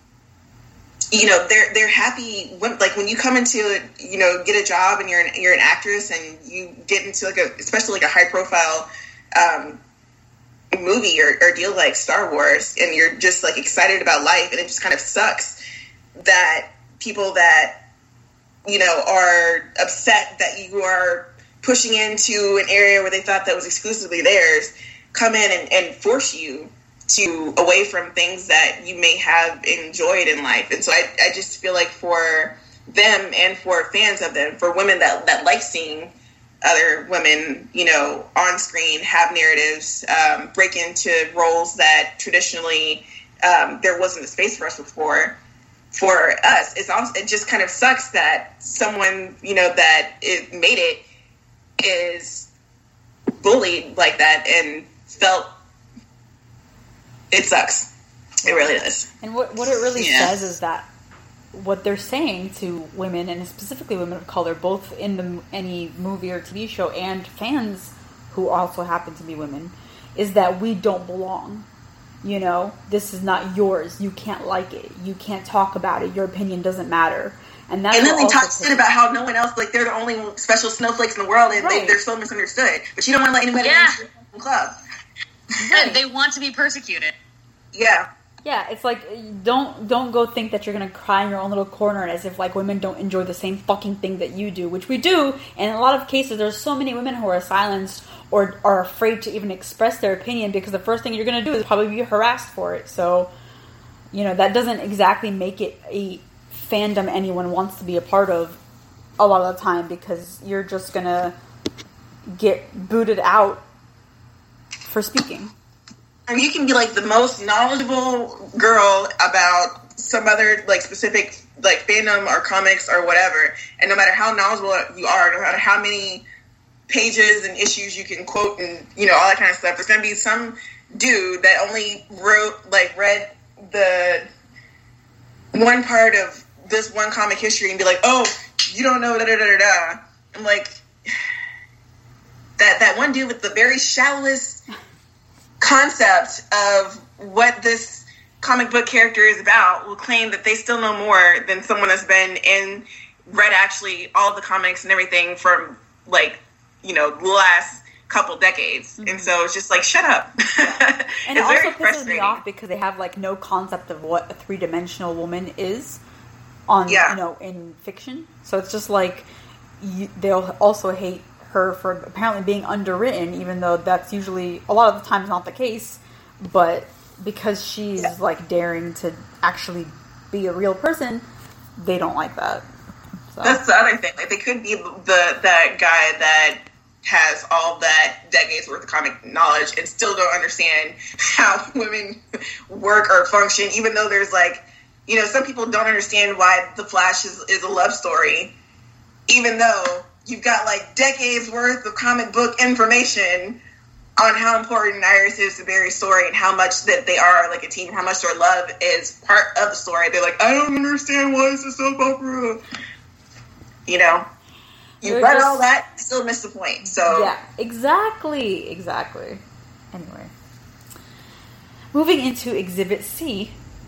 you know, they're they're happy. When, like when you come into, you know, get a job and you're an, you're an actress and you get into like a, especially like a high profile um, movie or, or deal like Star Wars, and you're just like excited about life, and it just kind of sucks that people that, you know, are upset that you are pushing into an area where they thought that was exclusively theirs come in and, and force you to away from things that you may have enjoyed in life. And so I, I just feel like for them and for fans of them, for women that, that like seeing other women, you know, on screen have narratives, um, break into roles that traditionally um, there wasn't a space for us before. For us, it's also, it just kind of sucks that someone, you know, that it made it is bullied like that and felt it sucks. It really does. And what what it really yeah. says is that what they're saying to women, and specifically women of color, both in the any movie or T V show and fans who also happen to be women, is that we don't belong. You know, this is not yours. You can't like it. You can't talk about it. Your opinion doesn't matter. And, that's and then they talk shit shit about how no one else, like, they're the only special snowflakes in the world, and right. they, they're so misunderstood. But you don't want to let anybody yeah. into your club. Right. They want to be persecuted. Yeah. Yeah, it's like, don't don't go think that you're going to cry in your own little corner as if, like, women don't enjoy the same fucking thing that you do, which we do. And in a lot of cases, there's so many women who are silenced or are afraid to even express their opinion because the first thing you're going to do is probably be harassed for it. So, you know, that doesn't exactly make it a fandom anyone wants to be a part of a lot of the time, because you're just going to get booted out for speaking. I mean, you can be, like, the most knowledgeable girl about some other, like, specific, like, fandom or comics or whatever, and no matter how knowledgeable you are, no matter how many pages and issues you can quote and, you know, all that kind of stuff, there's going to be some dude that only wrote, like, read the one part of this one comic history and be like, oh, you don't know, da-da-da-da-da. I'm like, that, that one dude with the very shallowest concept of what this comic book character is about will claim that they still know more than someone that's been in, read actually all the comics and everything from, like, you know, the last couple decades. Mm-hmm. And so it's just like, shut up. And it also pisses me off because they have, like, no concept of what a three-dimensional woman is on, yeah. you know, in fiction. So it's just like, you, they'll also hate her for apparently being underwritten, even though that's usually a lot of the times not the case. But because she's yeah. like daring to actually be a real person, they don't like that. So. That's the other thing. Like, they could be the that guy that has all that decades worth of comic knowledge and still don't understand how women work or function, even though there's, like, you know, some people don't understand why The Flash is, is a love story, even though you've got, like, decades worth of comic book information on how important Iris is to Barry's story and how much that they are, like, a team, and how much their love is part of the story. They're like, I don't understand why it's a soap opera. You know? You read just all that, still miss the point. So yeah, exactly, exactly. Anyway. Moving into Exhibit C.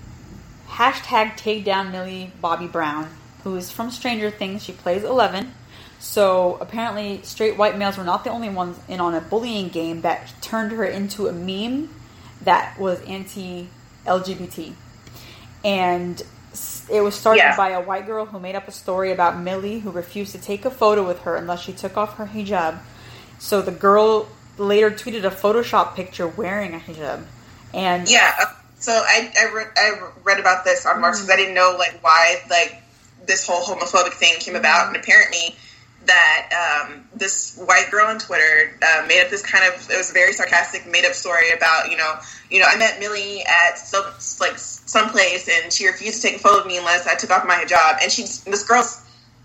Hashtag take down Millie Bobby Brown, who is from Stranger Things. She plays Eleven. So, apparently, straight white males were not the only ones in on a bullying game that turned her into a meme that was anti-L G B T. And it was started yeah. by a white girl who made up a story about Millie, who refused to take a photo with her unless she took off her hijab. So, the girl later tweeted a Photoshop picture wearing a hijab. And yeah, so I, I, read, I read about this on March because mm-hmm. I didn't know, like, why, like, this whole homophobic thing came about. And apparently that um, this white girl on Twitter uh, made up this kind of, it was a very sarcastic, made up story about, you know, you know, I met Millie at some, like, someplace and she refused to take a photo of me unless I took off my hijab. And she's, this girl's,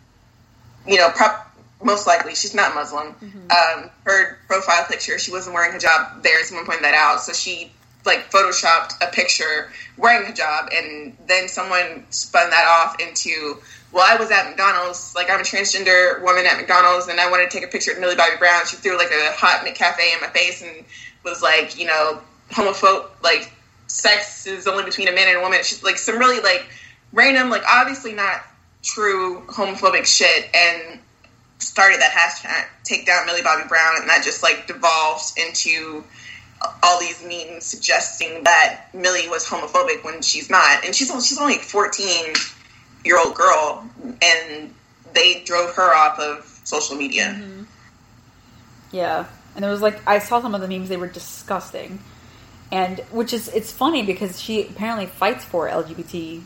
you know, prop, most likely, she's not Muslim. Mm-hmm. Um, her profile picture, she wasn't wearing hijab there, someone pointed that out. So she, like, photoshopped a picture wearing a hijab, and then someone spun that off into, well, I was at McDonald's, like, I'm a transgender woman at McDonald's, and I wanted to take a picture of Millie Bobby Brown. She threw, like, a hot McCafe in my face and was like, you know, homophobe, like, sex is only between a man and a woman. She's, like, some really, like, random, like, obviously not true homophobic shit, and started that hashtag, take down Millie Bobby Brown, and that just, like, devolved into all these memes suggesting that Millie was homophobic when she's not. And she's, she's only a fourteen-year-old girl, and they drove her off of social media. Mm-hmm. Yeah. And there was, like, I saw some of the memes, they were disgusting. And, which is, it's funny because she apparently fights for L G B T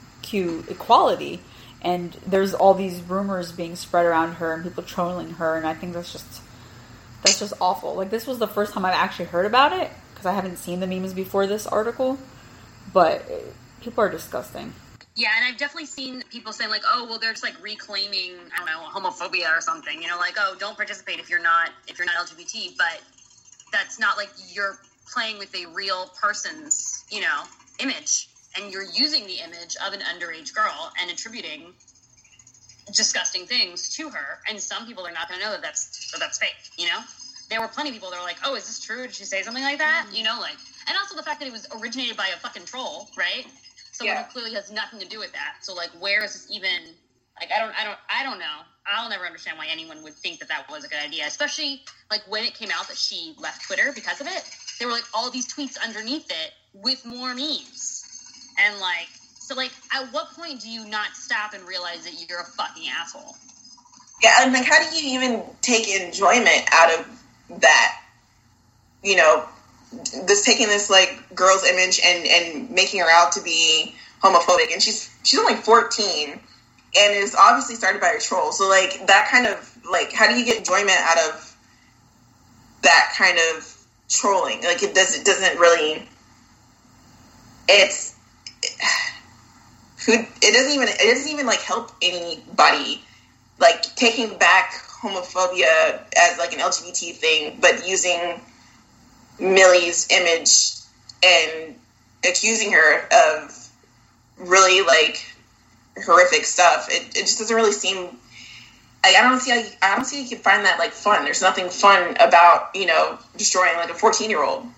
Q equality. And there's all these rumors being spread around her and people trolling her, and I think that's just, that's just awful. Like, this was the first time I've actually heard about it, because I haven't seen the memes before this article, but it, people are disgusting. Yeah, and I've definitely seen people saying, like, oh, well, they're just, like, reclaiming, I don't know, homophobia or something. You know, like, oh, don't participate if you're not, if you're not L G B T. But that's not, like, you're playing with a real person's, you know, image. And you're using the image of an underage girl and attributing disgusting things to her. And some people are not going to know that that's, that that's fake, you know? There were plenty of people that were like, oh, is this true? Did she say something like that? Mm-hmm. You know, like, and also the fact that it was originated by a fucking troll, right? Someone yeah. who clearly has nothing to do with that. So, like, where is this even, like, I don't, I don't, I don't know. I'll never understand why anyone would think that that was a good idea, especially, like, when it came out that she left Twitter because of it. There were, like, all these tweets underneath it with more memes. And, like, so, like, at what point do you not stop and realize that you're a fucking asshole? Yeah, and, like, how do you even take enjoyment out of that? You know, this taking this, like, girl's image and, and making her out to be homophobic. And she's she's only fourteen, and it's obviously started by a troll. So, like, that kind of, like, how do you get enjoyment out of that kind of trolling? Like, it, does, it doesn't really, it's, who it doesn't even it doesn't even like help anybody, like taking back homophobia as like an L G B T thing, but using Millie's image and accusing her of really like horrific stuff. It it just doesn't really seem. I, I don't see how you, I don't see how you can find that like fun. There's nothing fun about, you know, destroying like a fourteen year old.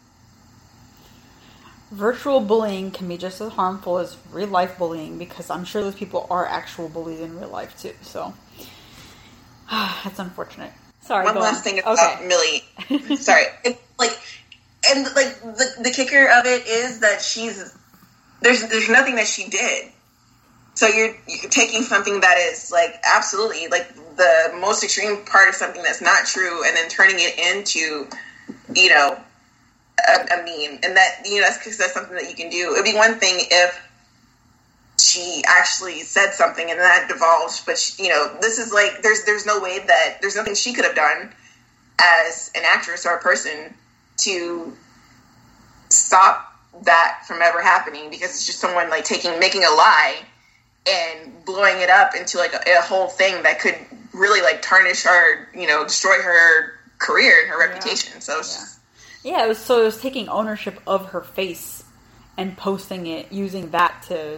Virtual bullying can be just as harmful as real life bullying, because I'm sure those people are actual bullies in real life too. So that's unfortunate. Sorry. One last on. thing about okay. Millie. Sorry. It's like, and like the the kicker of it is that she's there's there's nothing that she did. So you're you're taking something that is like absolutely like the most extreme part of something that's not true, and then turning it into, you know, A, a meme. And that, you know, that's because that's something that you can do. It'd be one thing if she actually said something and that divulged, but she, you know, this is like there's there's no way that there's nothing she could have done as an actress or a person to stop that from ever happening, because it's just someone like taking making a lie and blowing it up into like a, a whole thing that could really like tarnish her, you know, destroy her career and her yeah. reputation. So it's yeah. Yeah, it was, so it was taking ownership of her face and posting it, using that to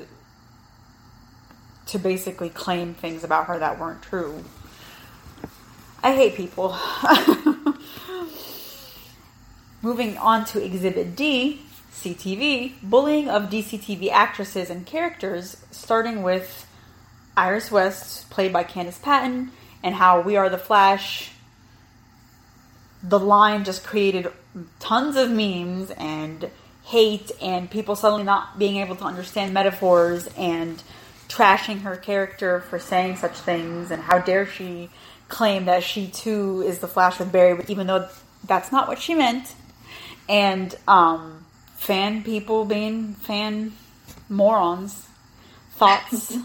to basically claim things about her that weren't true. I hate people. Moving on to Exhibit D, C T V, bullying of D C T V actresses and characters, starting with Iris West, played by Candice Patton, and how We Are the Flash. The line just created tons of memes and hate and people suddenly not being able to understand metaphors and trashing her character for saying such things, and how dare she claim that she too is the Flash with Barry, even though that's not what she meant. And um, fan people being fan morons. Thoughts?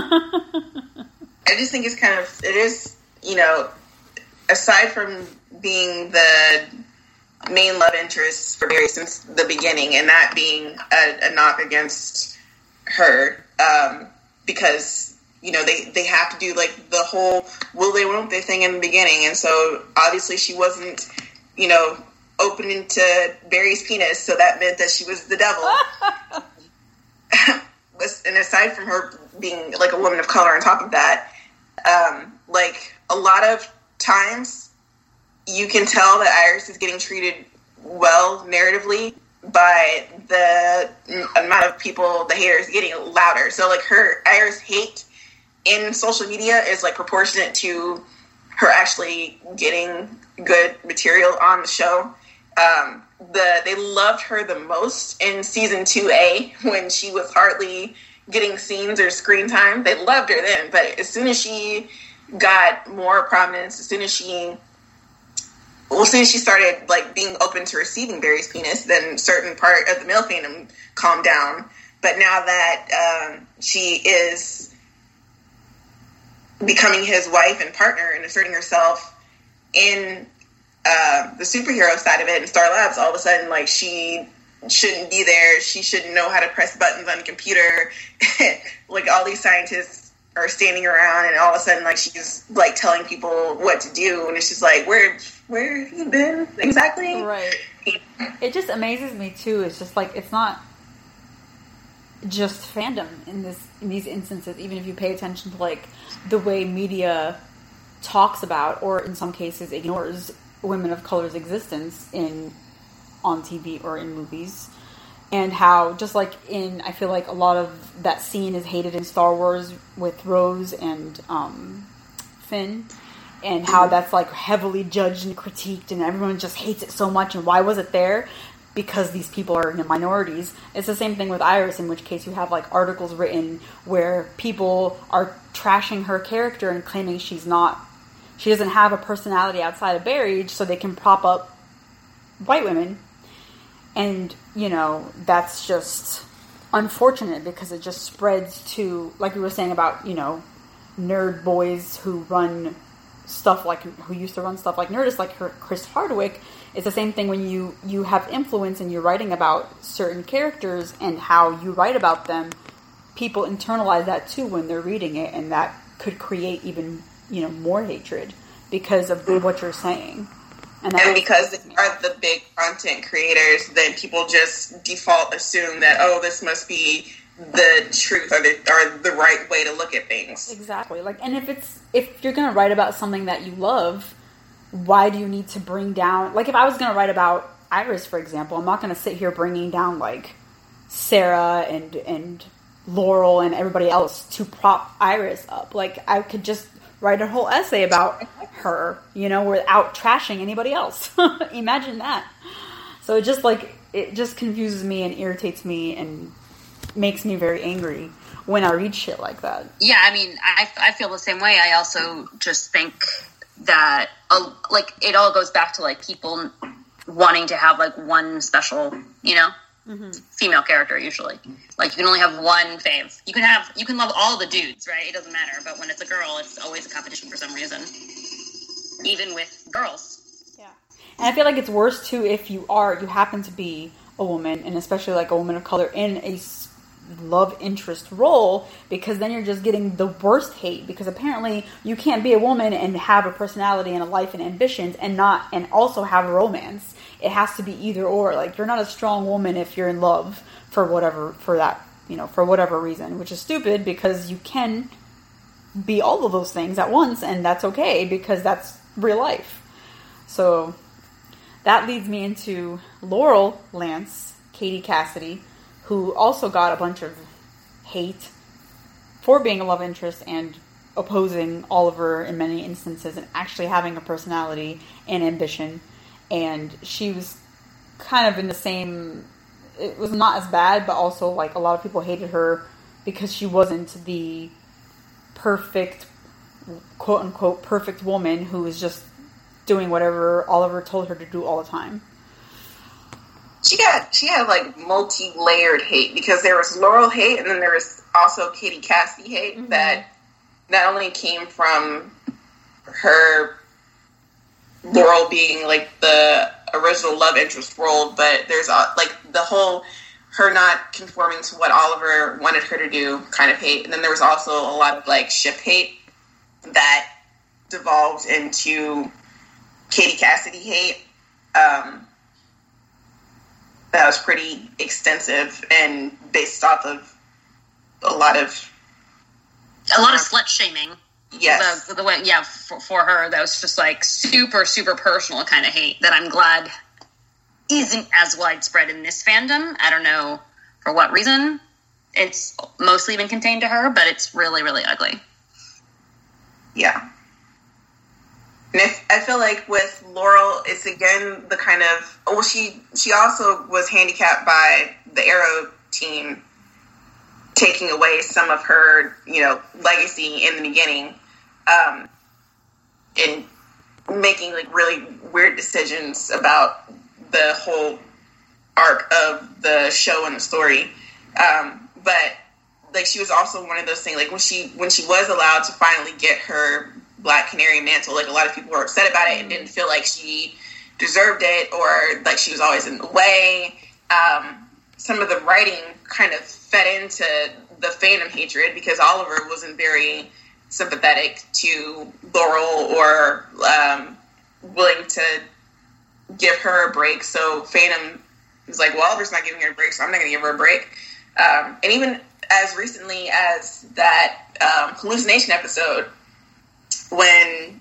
I just think it's kind of, it is, you know, aside from being the main love interest for Barry since the beginning, and that being a, a knock against her, um, because, you know, they, they have to do, like, the whole will they, won't they thing in the beginning, and so, obviously, she wasn't, you know, open into Barry's penis, so that meant that she was the devil. And aside from her being, like, a woman of color on top of that, um, like, a lot of times, you can tell that Iris is getting treated well narratively by the amount of people, the haters, getting louder. So, like, her Iris hate in social media is, like, proportionate to her actually getting good material on the show. Um, the they loved her the most in season two A when she was hardly getting scenes or screen time. They loved her then, but as soon as she got more prominence, as soon as she Well, as soon as she started, like, being open to receiving Barry's penis, then certain part of the male fandom calmed down. But now that um, she is becoming his wife and partner and asserting herself in uh, the superhero side of it in Star Labs, all of a sudden, like, she shouldn't be there. She shouldn't know how to press buttons on a computer. Like, all these scientists are standing around, and all of a sudden, like, she's, like, telling people what to do, and it's just like, where, where have you been exactly? Right. It just amazes me, too. It's just, like, it's not just fandom in this in these instances, even if you pay attention to, like, the way media talks about, or in some cases ignores, women of color's existence in on T V or in movies, and how, just like in, I feel like a lot of that scene is hated in Star Wars with Rose and um, Finn, and how that's, like, heavily judged and critiqued, and everyone just hates it so much, and why was it there? Because these people are, you know, minorities. It's the same thing with Iris, in which case you have, like, articles written where people are trashing her character and claiming she's not, she doesn't have a personality outside of marriage, so they can prop up white women. And, you know, that's just unfortunate, because it just spreads to, like we were saying about, you know, nerd boys who run stuff like, who used to run stuff like Nerdist, like her, Chris Hardwick. It's the same thing when you, you have influence and you're writing about certain characters and how you write about them. People internalize that too when they're reading it, and that could create even, you know, more hatred because of what you're saying. And, and because they are the big content creators, then people just default assume that, oh, this must be the truth or the, or the right way to look at things. Exactly. Like, and if it's, if you're going to write about something that you love, why do you need to bring down, like, if I was going to write about Iris, for example, I'm not going to sit here bringing down, like, Sarah and, and Laurel and everybody else to prop Iris up. Like, I could just write a whole essay about her, you know, without trashing anybody else. Imagine that. So it just, like, it just confuses me and irritates me and makes me very angry when I read shit like that. Yeah, I mean, I, I feel the same way. I also just think that, uh, like, it all goes back to, like, people wanting to have, like, one special, you know, mm-hmm. female character, usually. Like, you can only have one fave. You can have, you can love all the dudes, right? It doesn't matter. But when it's a girl, it's always a competition for some reason. Even with girls. Yeah. And I feel like it's worse, too, if you are, you happen to be a woman, and especially, like, a woman of color in a love interest role, because then you're just getting the worst hate, because apparently you can't be a woman and have a personality and a life and ambitions and not, and also have romance. It has to be either or. Like, you're not a strong woman if you're in love for whatever, for that, you know, for whatever reason, which is stupid, because you can be all of those things at once, and that's okay, because that's real life. So that leads me into Laurel Lance, Katie Cassidy, who also got a bunch of hate for being a love interest and opposing Oliver in many instances and actually having a personality and ambition. And she was kind of in the same, it was not as bad, but also, like, a lot of people hated her because she wasn't the perfect, quote unquote, perfect woman who was just doing whatever Oliver told her to do all the time. She got, she had, like, multi-layered hate, because there was Laurel hate, and then there was also Katie Cassidy hate, mm-hmm. that not only came from her, Laurel being, like, the original love interest role, but there's, uh, like, the whole, her not conforming to what Oliver wanted her to do kind of hate, and then there was also a lot of, like, ship hate that devolved into Katie Cassidy hate. Um... That was pretty extensive and based off of a lot of... A lot of slut shaming. Yes. The, the way, yeah, for, for her, that was just, like, super, super personal kind of hate that I'm glad isn't as widespread in this fandom. I don't know for what reason. It's mostly been contained to her, but it's really, really ugly. Yeah. And if, I feel like with Laurel, it's again the kind of, well, she she also was handicapped by the Arrow team taking away some of her, you know, legacy in the beginning, um, and making, like, really weird decisions about the whole arc of the show and the story. Um, but, like, she was also one of those things, like, when she when she was allowed to finally get her Black Canary mantle, like, a lot of people were upset about it and didn't feel like she deserved it, or like she was always in the way. um, some of the writing kind of fed into the fandom hatred because Oliver wasn't very sympathetic to Laurel or um, willing to give her a break. So fandom was like, well, Oliver's not giving her a break, so I'm not going to give her a break. Um, and even as recently as that um, hallucination episode, when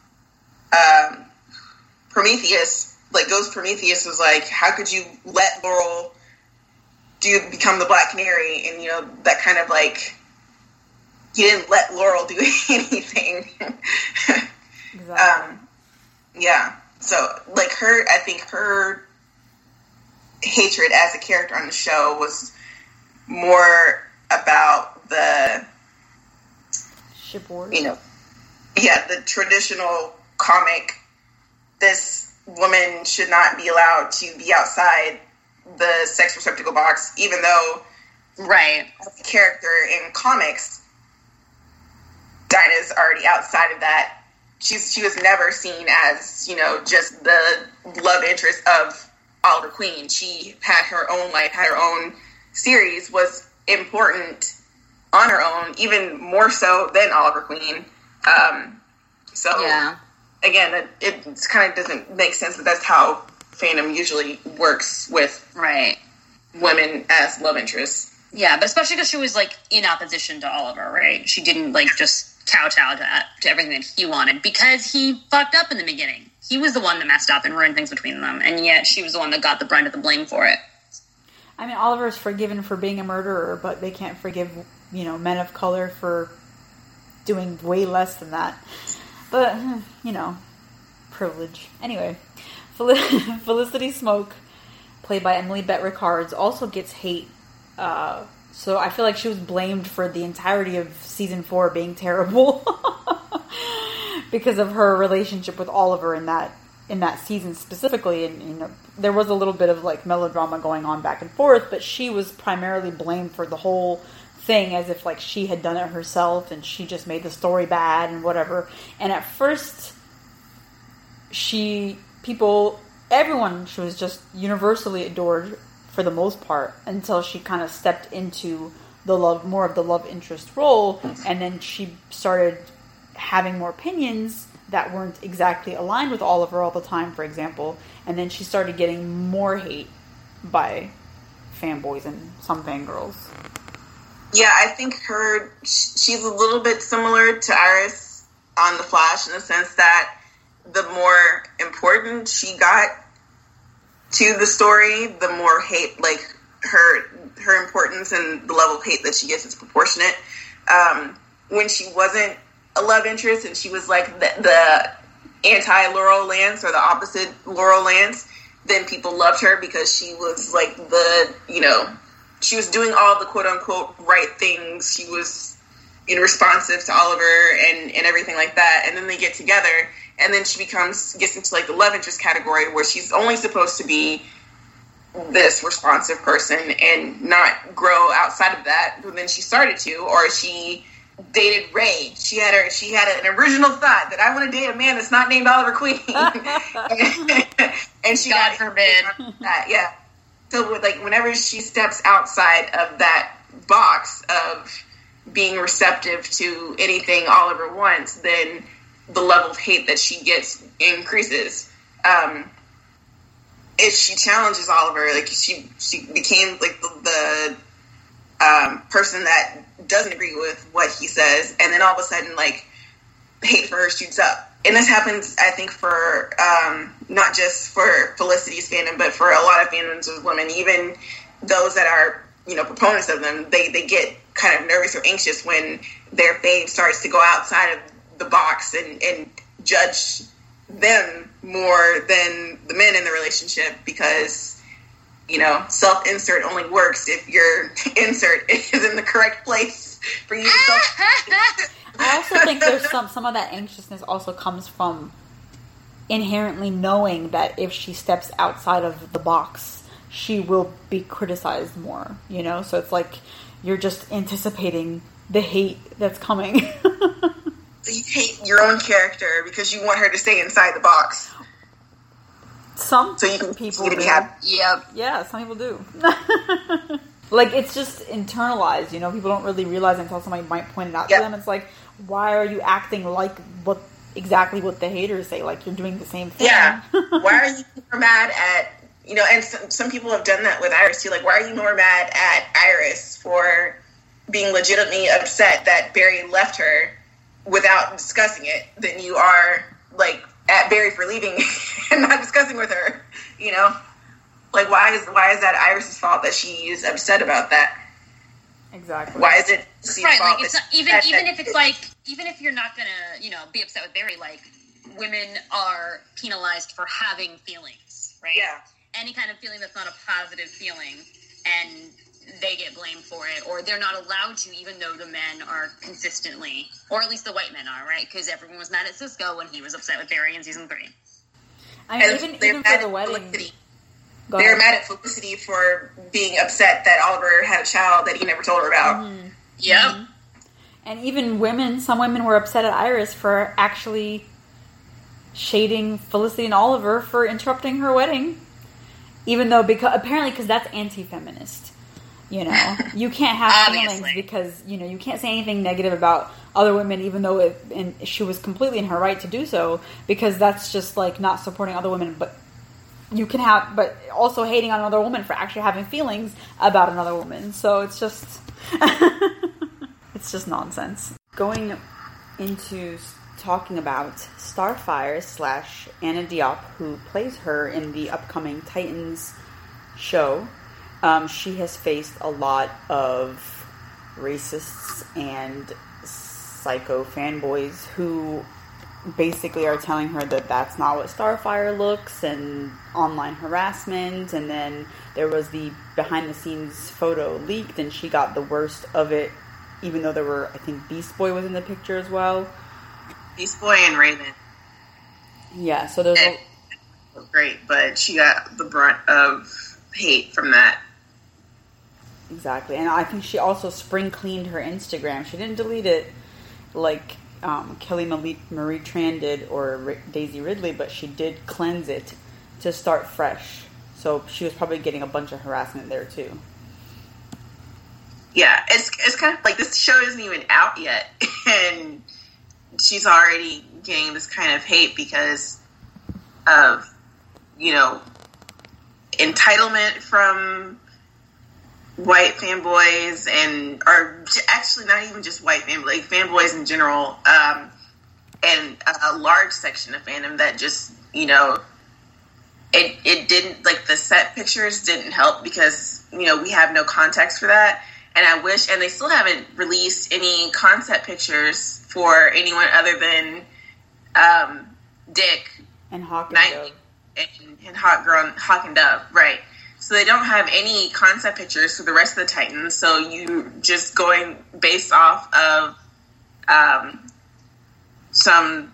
um, Prometheus, like Ghost Prometheus, was like, "How could you let Laurel do become the Black Canary?" And you know that kind of like he didn't let Laurel do anything. Exactly. um, yeah. So like her, I think her hatred as a character on the show was more about the ship wars. You know, yeah, the traditional comic. This woman should not be allowed to be outside the sex receptacle box, even though, right, as a character in comics, Dinah's already outside of that. She's she was never seen as, you know, just the love interest of Oliver Queen. She had her own life, had her own series, was important on her own, even more so than Oliver Queen. Um, so, yeah. again, it, it kind of doesn't make sense that that's how fandom usually works with right women as love interests. Yeah, but especially because she was, like, in opposition to Oliver, right? She didn't, like, just kowtow to, to everything that he wanted because he fucked up in the beginning. He was the one that messed up and ruined things between them, and yet she was the one that got the brunt of the blame for it. I mean, Oliver's forgiven for being a murderer, but they can't forgive, you know, men of color for doing way less than that. But, you know, privilege. Anyway, Fel- Felicity Smoke, played by Emily Bett Rickards, also gets hate. Uh, so I feel like she was blamed for the entirety of season four being terrible because of her relationship with Oliver in that in that season specifically. And you know, there was a little bit of like melodrama going on back and forth, but she was primarily blamed for the whole thing, as if like she had done it herself and she just made the story bad and whatever. And at first, she people everyone she was just universally adored for the most part, until she kind of stepped into the love, more of the love interest role, and then she started having more opinions that weren't exactly aligned with Oliver all the time, for example, and then she started getting more hate by fanboys and some fangirls. Yeah, I think her, she's a little bit similar to Iris on The Flash in the sense that the more important she got to the story, the more hate, like her her importance and the level of hate that she gets is proportionate. Um, when she wasn't a love interest and she was like the, the anti-Laurel Lance or the opposite Laurel Lance, then people loved her because she was like the, you know, she was doing all the quote-unquote right things. She was, you know, responsive to Oliver and, and everything like that. And then they get together, and then she becomes, gets into like the love interest category where she's only supposed to be this responsive person and not grow outside of that. But then she started to, or she dated Ray. She had her, she had an original thought that I want to date a man that's not named Oliver Queen. and she God got forbid. That, yeah. So with, like, whenever she steps outside of that box of being receptive to anything Oliver wants, then the level of hate that she gets increases. Um, if she challenges Oliver, like she she became like the, the um, person that doesn't agree with what he says, and then all of a sudden, like, hate for her shoots up. And this happens, I think, for um, not just for Felicity's fandom, but for a lot of fandoms of women, even those that are, you know, proponents of them, they, they get kind of nervous or anxious when their fave starts to go outside of the box and, and judge them more than the men in the relationship because, you know, self-insert only works if your insert is in the correct place for you to self- I also think there's some some of that anxiousness also comes from inherently knowing that if she steps outside of the box, she will be criticized more, you know? So it's like you're just anticipating the hate that's coming. You hate your own character because you want her to stay inside the box. Some so you can people be do. happy. Yep. Yeah, some people do. Like, it's just internalized, you know? People don't really realize until somebody might point it out Yep. to them. It's like, why are you acting like what exactly what the haters say? Like, you're doing the same thing. Yeah. Why are you more mad at, you know, and some, some people have done that with Iris too. Like, why are you more mad at Iris for being legitimately upset that Barry left her without discussing it than you are, like, at Barry for leaving and not discussing with her, you know? Like, why is why is that Iris's fault that she is upset about that? Exactly. Why is it Lucy's Right, fault like, it's that- not, even that- even that- if it's like, even if you're not gonna, you know, be upset with Barry, like, women are penalized for having feelings, right? Yeah. Any kind of feeling that's not a positive feeling, and they get blamed for it, or they're not allowed to, even though the men are consistently, or at least the white men are, right? Because everyone was mad at Cisco when he was upset with Barry in season three. I mean, And even, they're even mad for the at wedding. Felicity. Go They're ahead. mad at Felicity for being upset that Oliver had a child that he never told her about. Mm-hmm. Yep. And even women, some women were upset at Iris for actually shading Felicity and Oliver for interrupting her wedding. Even though, because apparently, because that's anti-feminist. You know, you can't have feelings Obviously. because, you know, you can't say anything negative about other women, even though it, and she was completely in her right to do so, because that's just like not supporting other women. But you can have, but also hating on another woman for actually having feelings about another woman. So it's just, it's just nonsense. Going into talking about Starfire slash Anna Diop, who plays her in the upcoming Titans show. Um, she has faced a lot of racists and psycho fanboys who basically are telling her that that's not what Starfire looks, and online harassment. And then there was the behind the scenes photo leaked, and she got the worst of it, even though there were, I think Beast Boy was in the picture as well. Beast Boy and Raven. Yeah, so there's a, was great, but she got the brunt of hate from that. exactly, and I think she also spring cleaned her Instagram. She didn't delete it like um, Kelly Marie, Marie Tran did or R- Daisy Ridley, but she did cleanse it to start fresh. So she was probably getting a bunch of harassment there too. Yeah, it's it's kind of like this show isn't even out yet, and she's already getting this kind of hate because of, you know, entitlement from white fanboys, and or actually not even just white fanboys, like fanboys in general, um, and a, a large section of fandom that just, you know, it it didn't, like, the set pictures didn't help because, you know, we have no context for that. And I wish, and they still haven't released any concept pictures for anyone other than um, Dick, And Hawk and Nightwing, Dove. and, and Hawk, Girl, Hawk and Dove, right? So they don't have any concept pictures for the rest of the Titans. So you just going based off of um, some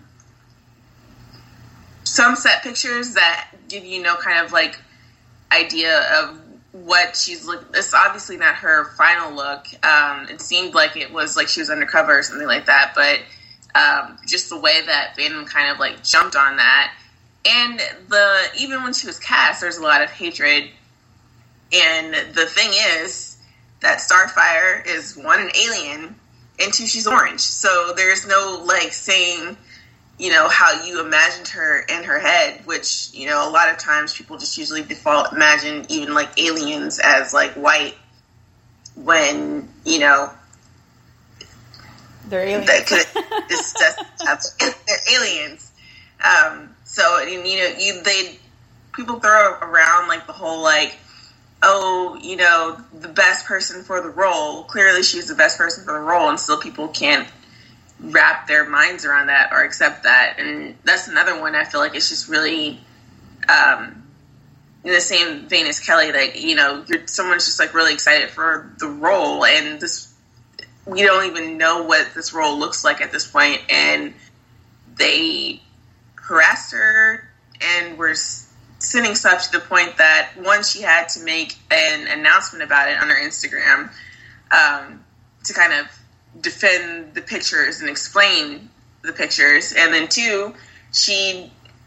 some set pictures that give you no kind of like idea of what she's looking. It's obviously not her final look. Um, it seemed like it was like she was undercover or something like that, but um, just the way that fandom kind of like jumped on that, and the even when she was cast, there's a lot of hatred. And the thing is that Starfire is one, an alien, and two, she's orange. So there's no like saying, you know, how you imagined her in her head, which, you know, a lot of times people just usually default imagine even like aliens as like white when, you know, They're aliens. that could it's just, they're aliens. Um, so, and, you know, you they people throw around like the whole like, oh, you know, the best person for the role. Clearly she's the best person for the role, and still people can't wrap their minds around that or accept that. And that's another one I feel like it's just really um, in the same vein as Kelly, like, you know, you're, someone's just like really excited for the role, and this, we don't even know what this role looks like at this point, and they harassed her and were sending stuff to the point that, one, she had to make an announcement about it on her Instagram um, to kind of defend the pictures and explain the pictures. And then two, she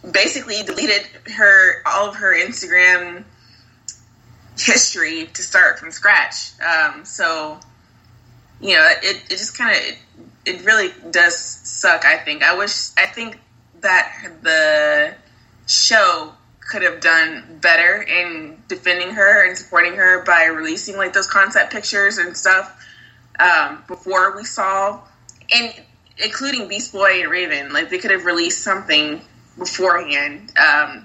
basically deleted her all of her Instagram history to start from scratch. Um, so, you know, it, it just kind of, it, it really does suck, I think. I wish, I think that the show could have done better in defending her and supporting her by releasing, like, those concept pictures and stuff um, before we saw, and including Beast Boy and Raven. Like, they could have released something beforehand, um,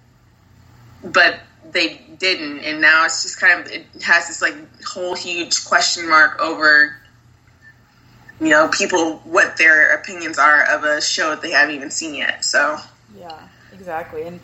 but they didn't, and now it's just kind of, it has this, like, whole huge question mark over, you know, people, what their opinions are of a show that they haven't even seen yet, so. Yeah, exactly, and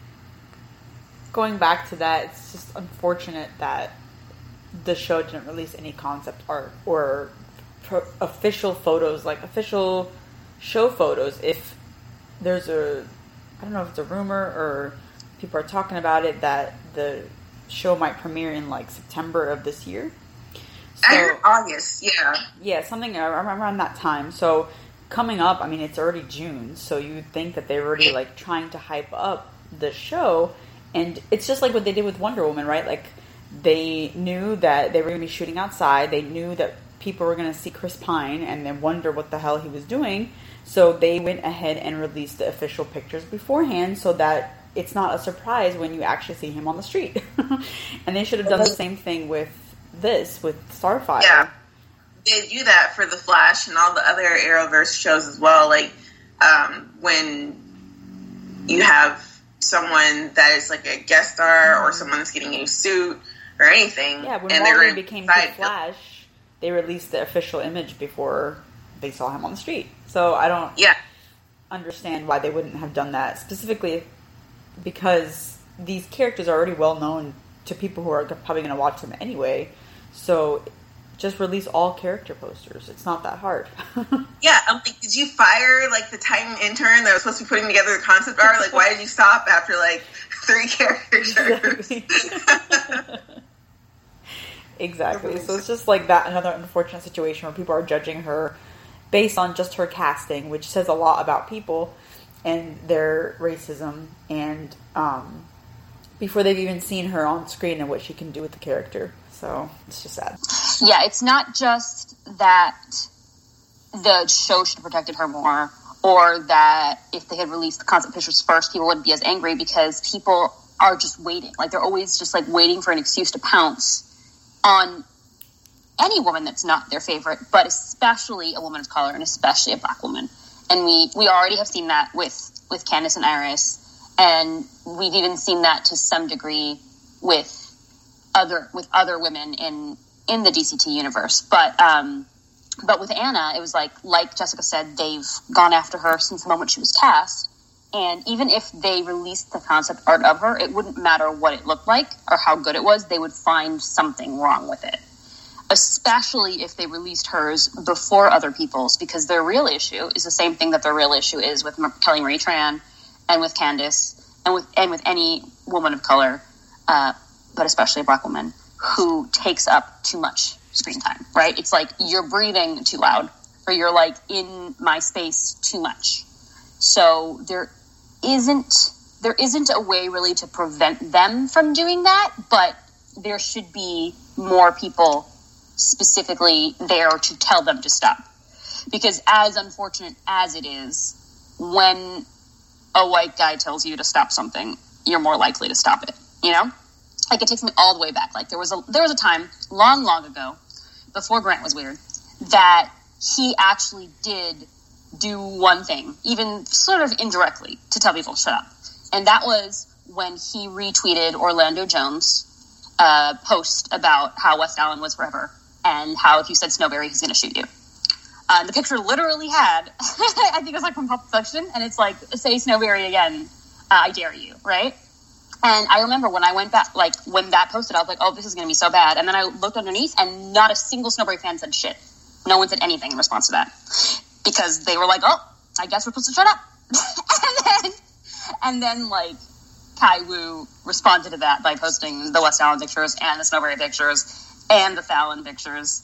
going back to that, it's just unfortunate that the show didn't release any concept art or pro- official photos, like official show photos. If there's a, I don't know if it's a rumor or people are talking about it, that the show might premiere in like September of this year. So, I heard August, yeah. Yeah, something around that time. So coming up, I mean, it's already June, so you'd think that they're already like trying to hype up the show. And it's just like what they did with Wonder Woman, right? Like, they knew that they were going to be shooting outside. They knew that people were going to see Chris Pine and then wonder what the hell he was doing. So they went ahead and released the official pictures beforehand so that it's not a surprise when you actually see him on the street. And they should have done the same thing with this, with Starfire. Yeah. They do that for The Flash and all the other Arrowverse shows as well. Like, um, when you have someone that is like a guest star or someone that's getting a new suit or anything. Yeah, when and Marvel became Kid Flash, they released the official image before they saw him on the street. So I don't yeah. understand why they wouldn't have done that, specifically because these characters are already well known to people who are probably going to watch them anyway. So just release all character posters. It's not that hard. Yeah, I'm like, did you fire, like, the Titan intern that was supposed to be putting together the concept art? Like, why did you stop after, like, three characters? Exactly. Exactly. So it's just, like, that, another unfortunate situation where people are judging her based on just her casting, which says a lot about people and their racism, and um, before they've even seen her on screen and what she can do with the character. So it's just sad. Yeah, it's not just that the show should have protected her more, or that if they had released the concept pictures first, people wouldn't be as angry, because people are just waiting. Like, they're always just, like, waiting for an excuse to pounce on any woman that's not their favorite, but especially a woman of color, and especially a black woman. And we, we already have seen that with, with Candace and Iris, and we've even seen that to some degree with other with other women in in the D C T universe. But um, but with Anna, it was like, like Jessica said, they've gone after her since the moment she was cast. And even if they released the concept art of her, it wouldn't matter what it looked like or how good it was. They would find something wrong with it, especially if they released hers before other people's, because their real issue is the same thing that their real issue is with Kelly Marie Tran and with Candace and with and with any woman of color, uh, but especially a black woman who takes up too much screen time, right? It's like you're breathing too loud, or you're like in my space too much. So there isn't there isn't a way really to prevent them from doing that, but there should be more people specifically there to tell them to stop. Because as unfortunate as it is, when a white guy tells you to stop something, you're more likely to stop it, you know? Like, it takes me all the way back. Like, there was a there was a time, long, long ago, before Grant was weird, that he actually did do one thing, even sort of indirectly, to tell people to shut up. And that was when he retweeted Orlando Jones' uh, post about how West Allen was forever, and how if you said Snowberry, he's going to shoot you. Uh, and the picture literally had, I think it was like from Pulp Fiction, and it's like, say Snowberry again, uh, I dare you, right? And I remember when I went back, like, when that posted, I was like, oh, this is going to be so bad. And then I looked underneath, and not a single Snowberry fan said shit. No one said anything in response to that. Because they were like, oh, I guess we're supposed to shut up. and then, and then, like, Kai Wu responded to that by posting the West Allen pictures and the Snowberry pictures and the Fallon pictures.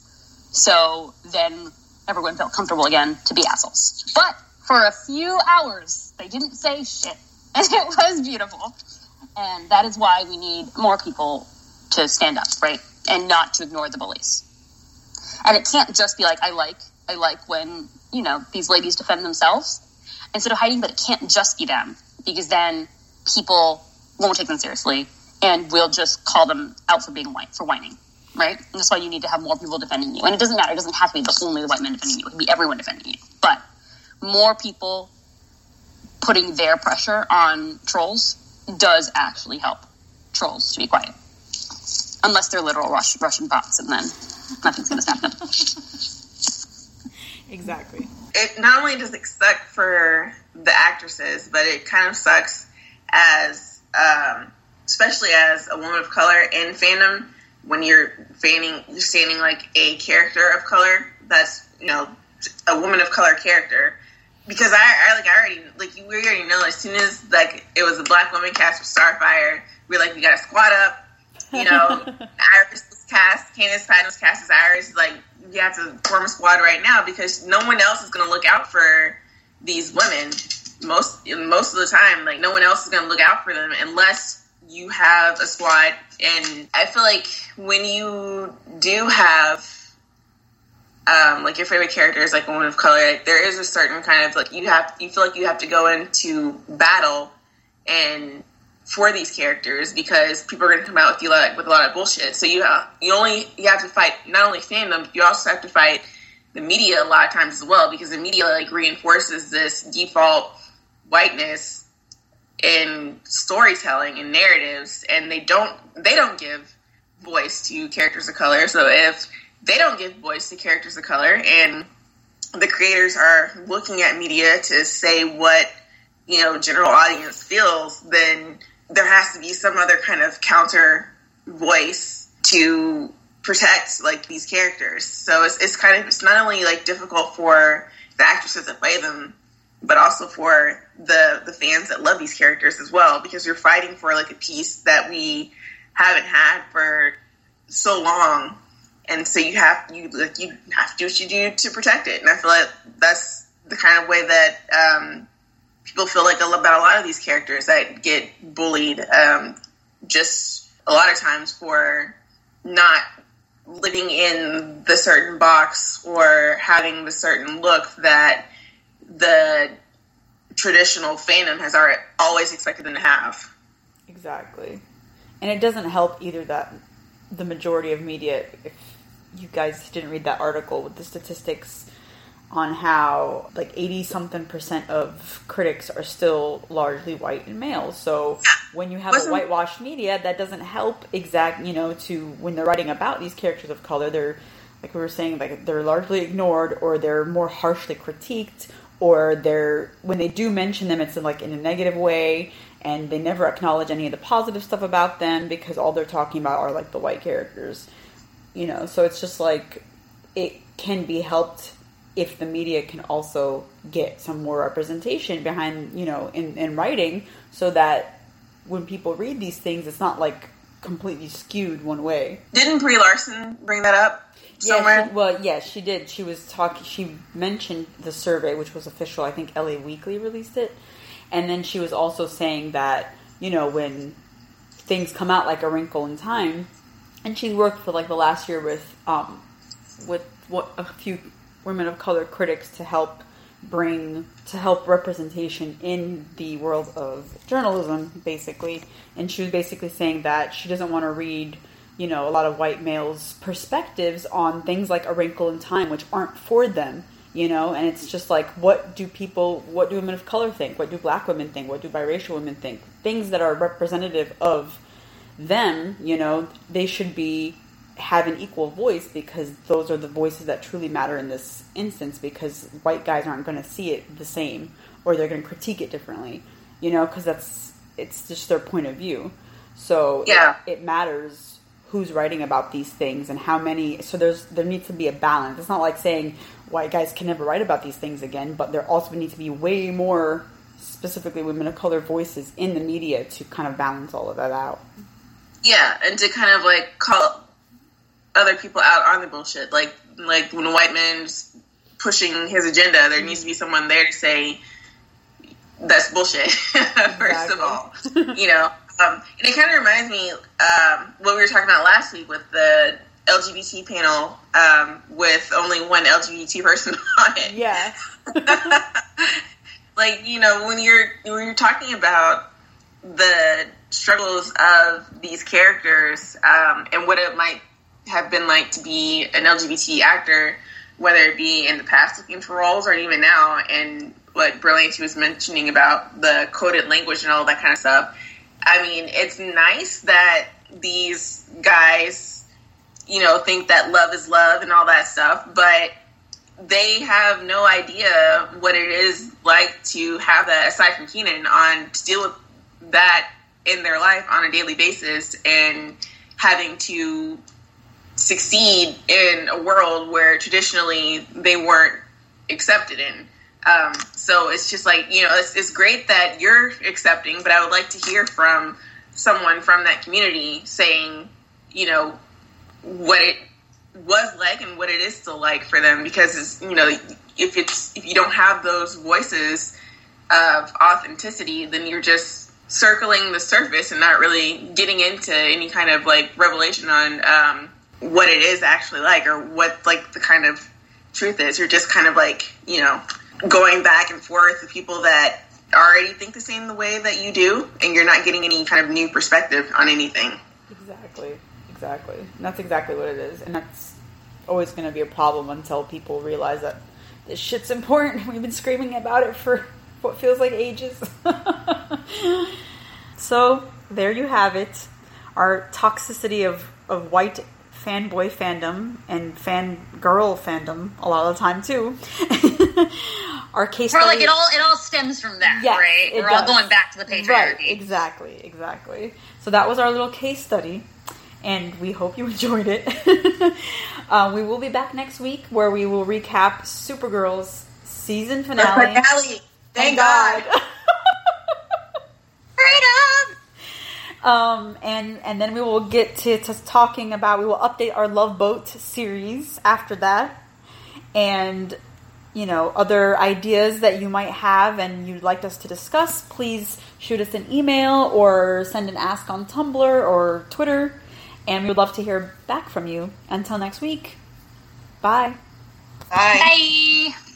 So then everyone felt comfortable again to be assholes. But for a few hours, they didn't say shit. And it was beautiful. And that is why we need more people to stand up, right? And not to ignore the bullies. And it can't just be like, I like, I like when, you know, these ladies defend themselves instead of hiding, but it can't just be them, because then people won't take them seriously and will just call them out for being white, for whining, right? And that's why you need to have more people defending you. And it doesn't matter. It doesn't have to be the only the white men defending you. It can be everyone defending you. But more people putting their pressure on trolls does actually help trolls to be quiet. Unless they're literal Rush, Russian bots, and then nothing's going to stop them. Exactly. It not only does it suck for the actresses, but it kind of sucks as, um, especially as a woman of color in fandom, when you're fanning, you're standing like a character of color that's, you know, a woman of color character. Because I, I like, I already, like, we already know, as soon as, like, it was a black woman cast for Starfire, we were like, we gotta squat up. You know, Iris was cast, Candace Patton was cast as Iris. Like, you have to form a squad right now because no one else is going to look out for these women. Most most of the time, like, no one else is going to look out for them unless you have a squad. And I feel like when you do have, um, like, your favorite character is like a woman of color, like, there is a certain kind of, like, you have, you feel like you have to go into battle and for these characters because people are going to come out with you like with a lot of bullshit. So you have, you only you have to fight not only fandom, you also have to fight the media a lot of times as well, because the media like reinforces this default whiteness in storytelling and narratives, and they don't they don't give voice to characters of color. So if they don't give voice to characters of color, and the creators are looking at media to say what, you know, general audience feels, then there has to be some other kind of counter voice to protect like these characters. So it's, it's kind of, it's not only like difficult for the actresses that play them, but also for the the fans that love these characters as well, because you're fighting for like a piece that we haven't had for so long, and so you have you like you have to do what you do to protect it. And I feel like that's the kind of way that um, people feel like about a lot of these characters that get bullied, um, just a lot of times for not living in the certain box or having the certain look that the traditional fandom has already, always expected them to have. Exactly. And it doesn't help either that the majority of media, if you guys didn't read that article with the statistics on how like eighty something percent of critics are still largely white and male. So when you have Wasn't, a whitewashed media, that doesn't help exact, you know, to when they're writing about these characters of color, they're, like we were saying, like they're largely ignored, or they're more harshly critiqued, or they're, when they do mention them, it's in like in a negative way, and they never acknowledge any of the positive stuff about them because all they're talking about are like the white characters, you know. So it's just like, it can be helped if the media can also get some more representation behind, you know, in, in writing, so that when people read these things, it's not like completely skewed one way. Didn't Brie Larson bring that up somewhere? Yeah, she, well, yes, yeah, she did. She was talking, she mentioned the survey, which was official. I think L A Weekly released it. And then she was also saying that, you know, when things come out like A Wrinkle in Time, and she worked for like the last year with, um, with what a few women of color critics to help bring, to help representation in the world of journalism, basically. And she was basically saying that she doesn't want to read, you know, a lot of white males' perspectives on things like A Wrinkle in Time, which aren't for them, you know. And it's just like, what do people, what do women of color think? What do black women think? What do biracial women think? Things that are representative of them, you know, they should be have an equal voice, because those are the voices that truly matter in this instance, because white guys aren't going to see it the same, or they're going to critique it differently, you know, because that's, it's just their point of view. So yeah, it, it matters who's writing about these things and how many, so there's, there needs to be a balance. It's not like saying white guys can never write about these things again, but there also needs to be way more, specifically women of color voices in the media to kind of balance all of that out. Yeah, and to kind of like call other people out on the bullshit. Like, like when a white man's pushing his agenda, there needs to be someone there to say, that's bullshit. First of all, you know, um, and it kind of reminds me um, what we were talking about last week with the L G B T panel um, with only one L G B T person on it. Yeah. Like, you know, when you're when you're talking about the struggles of these characters um, and what it might have been like to be an L G B T actor, whether it be in the past looking for roles or even now, and what Brilliant was mentioning about the coded language and all that kind of stuff. I mean, it's nice that these guys, you know, think that love is love and all that stuff, but they have no idea what it is like to have that, aside from Kenan, on to deal with that in their life on a daily basis and having to succeed in a world where traditionally they weren't accepted in. Um, so it's just like, you know, it's, it's great that you're accepting, but I would like to hear from someone from that community saying, you know, what it was like and what it is still like for them, because it's, you know, if it's if you don't have those voices of authenticity, then you're just circling the surface and not really getting into any kind of like revelation on um, what it is actually like, or what like the kind of truth is. You're just kind of like, you know, going back and forth with people that already think the same the way that you do, and you're not getting any kind of new perspective on anything. Exactly. Exactly. And that's exactly what it is. And that's always going to be a problem until people realize that this shit's important. We've been screaming about it for what feels like ages. So, there you have it. Our toxicity of, of white fanboy fandom and fangirl fandom a lot of the time, too. Our case We're study... like, it all, it all stems from that, yes, right? We're does. all going back to the patriarchy. Right, exactly, exactly. So that was our little case study. And we hope you enjoyed it. uh, we will be back next week where we will recap Supergirl's season finale. The finale. Thank God. Freedom! Um, and, and then we will get to, to talking about, we will update our Love Boat series after that. And, you know, other ideas that you might have and you'd like us to discuss, please shoot us an email or send an ask on Tumblr or Twitter. And we would love to hear back from you. Until next week. Bye. Bye. Bye!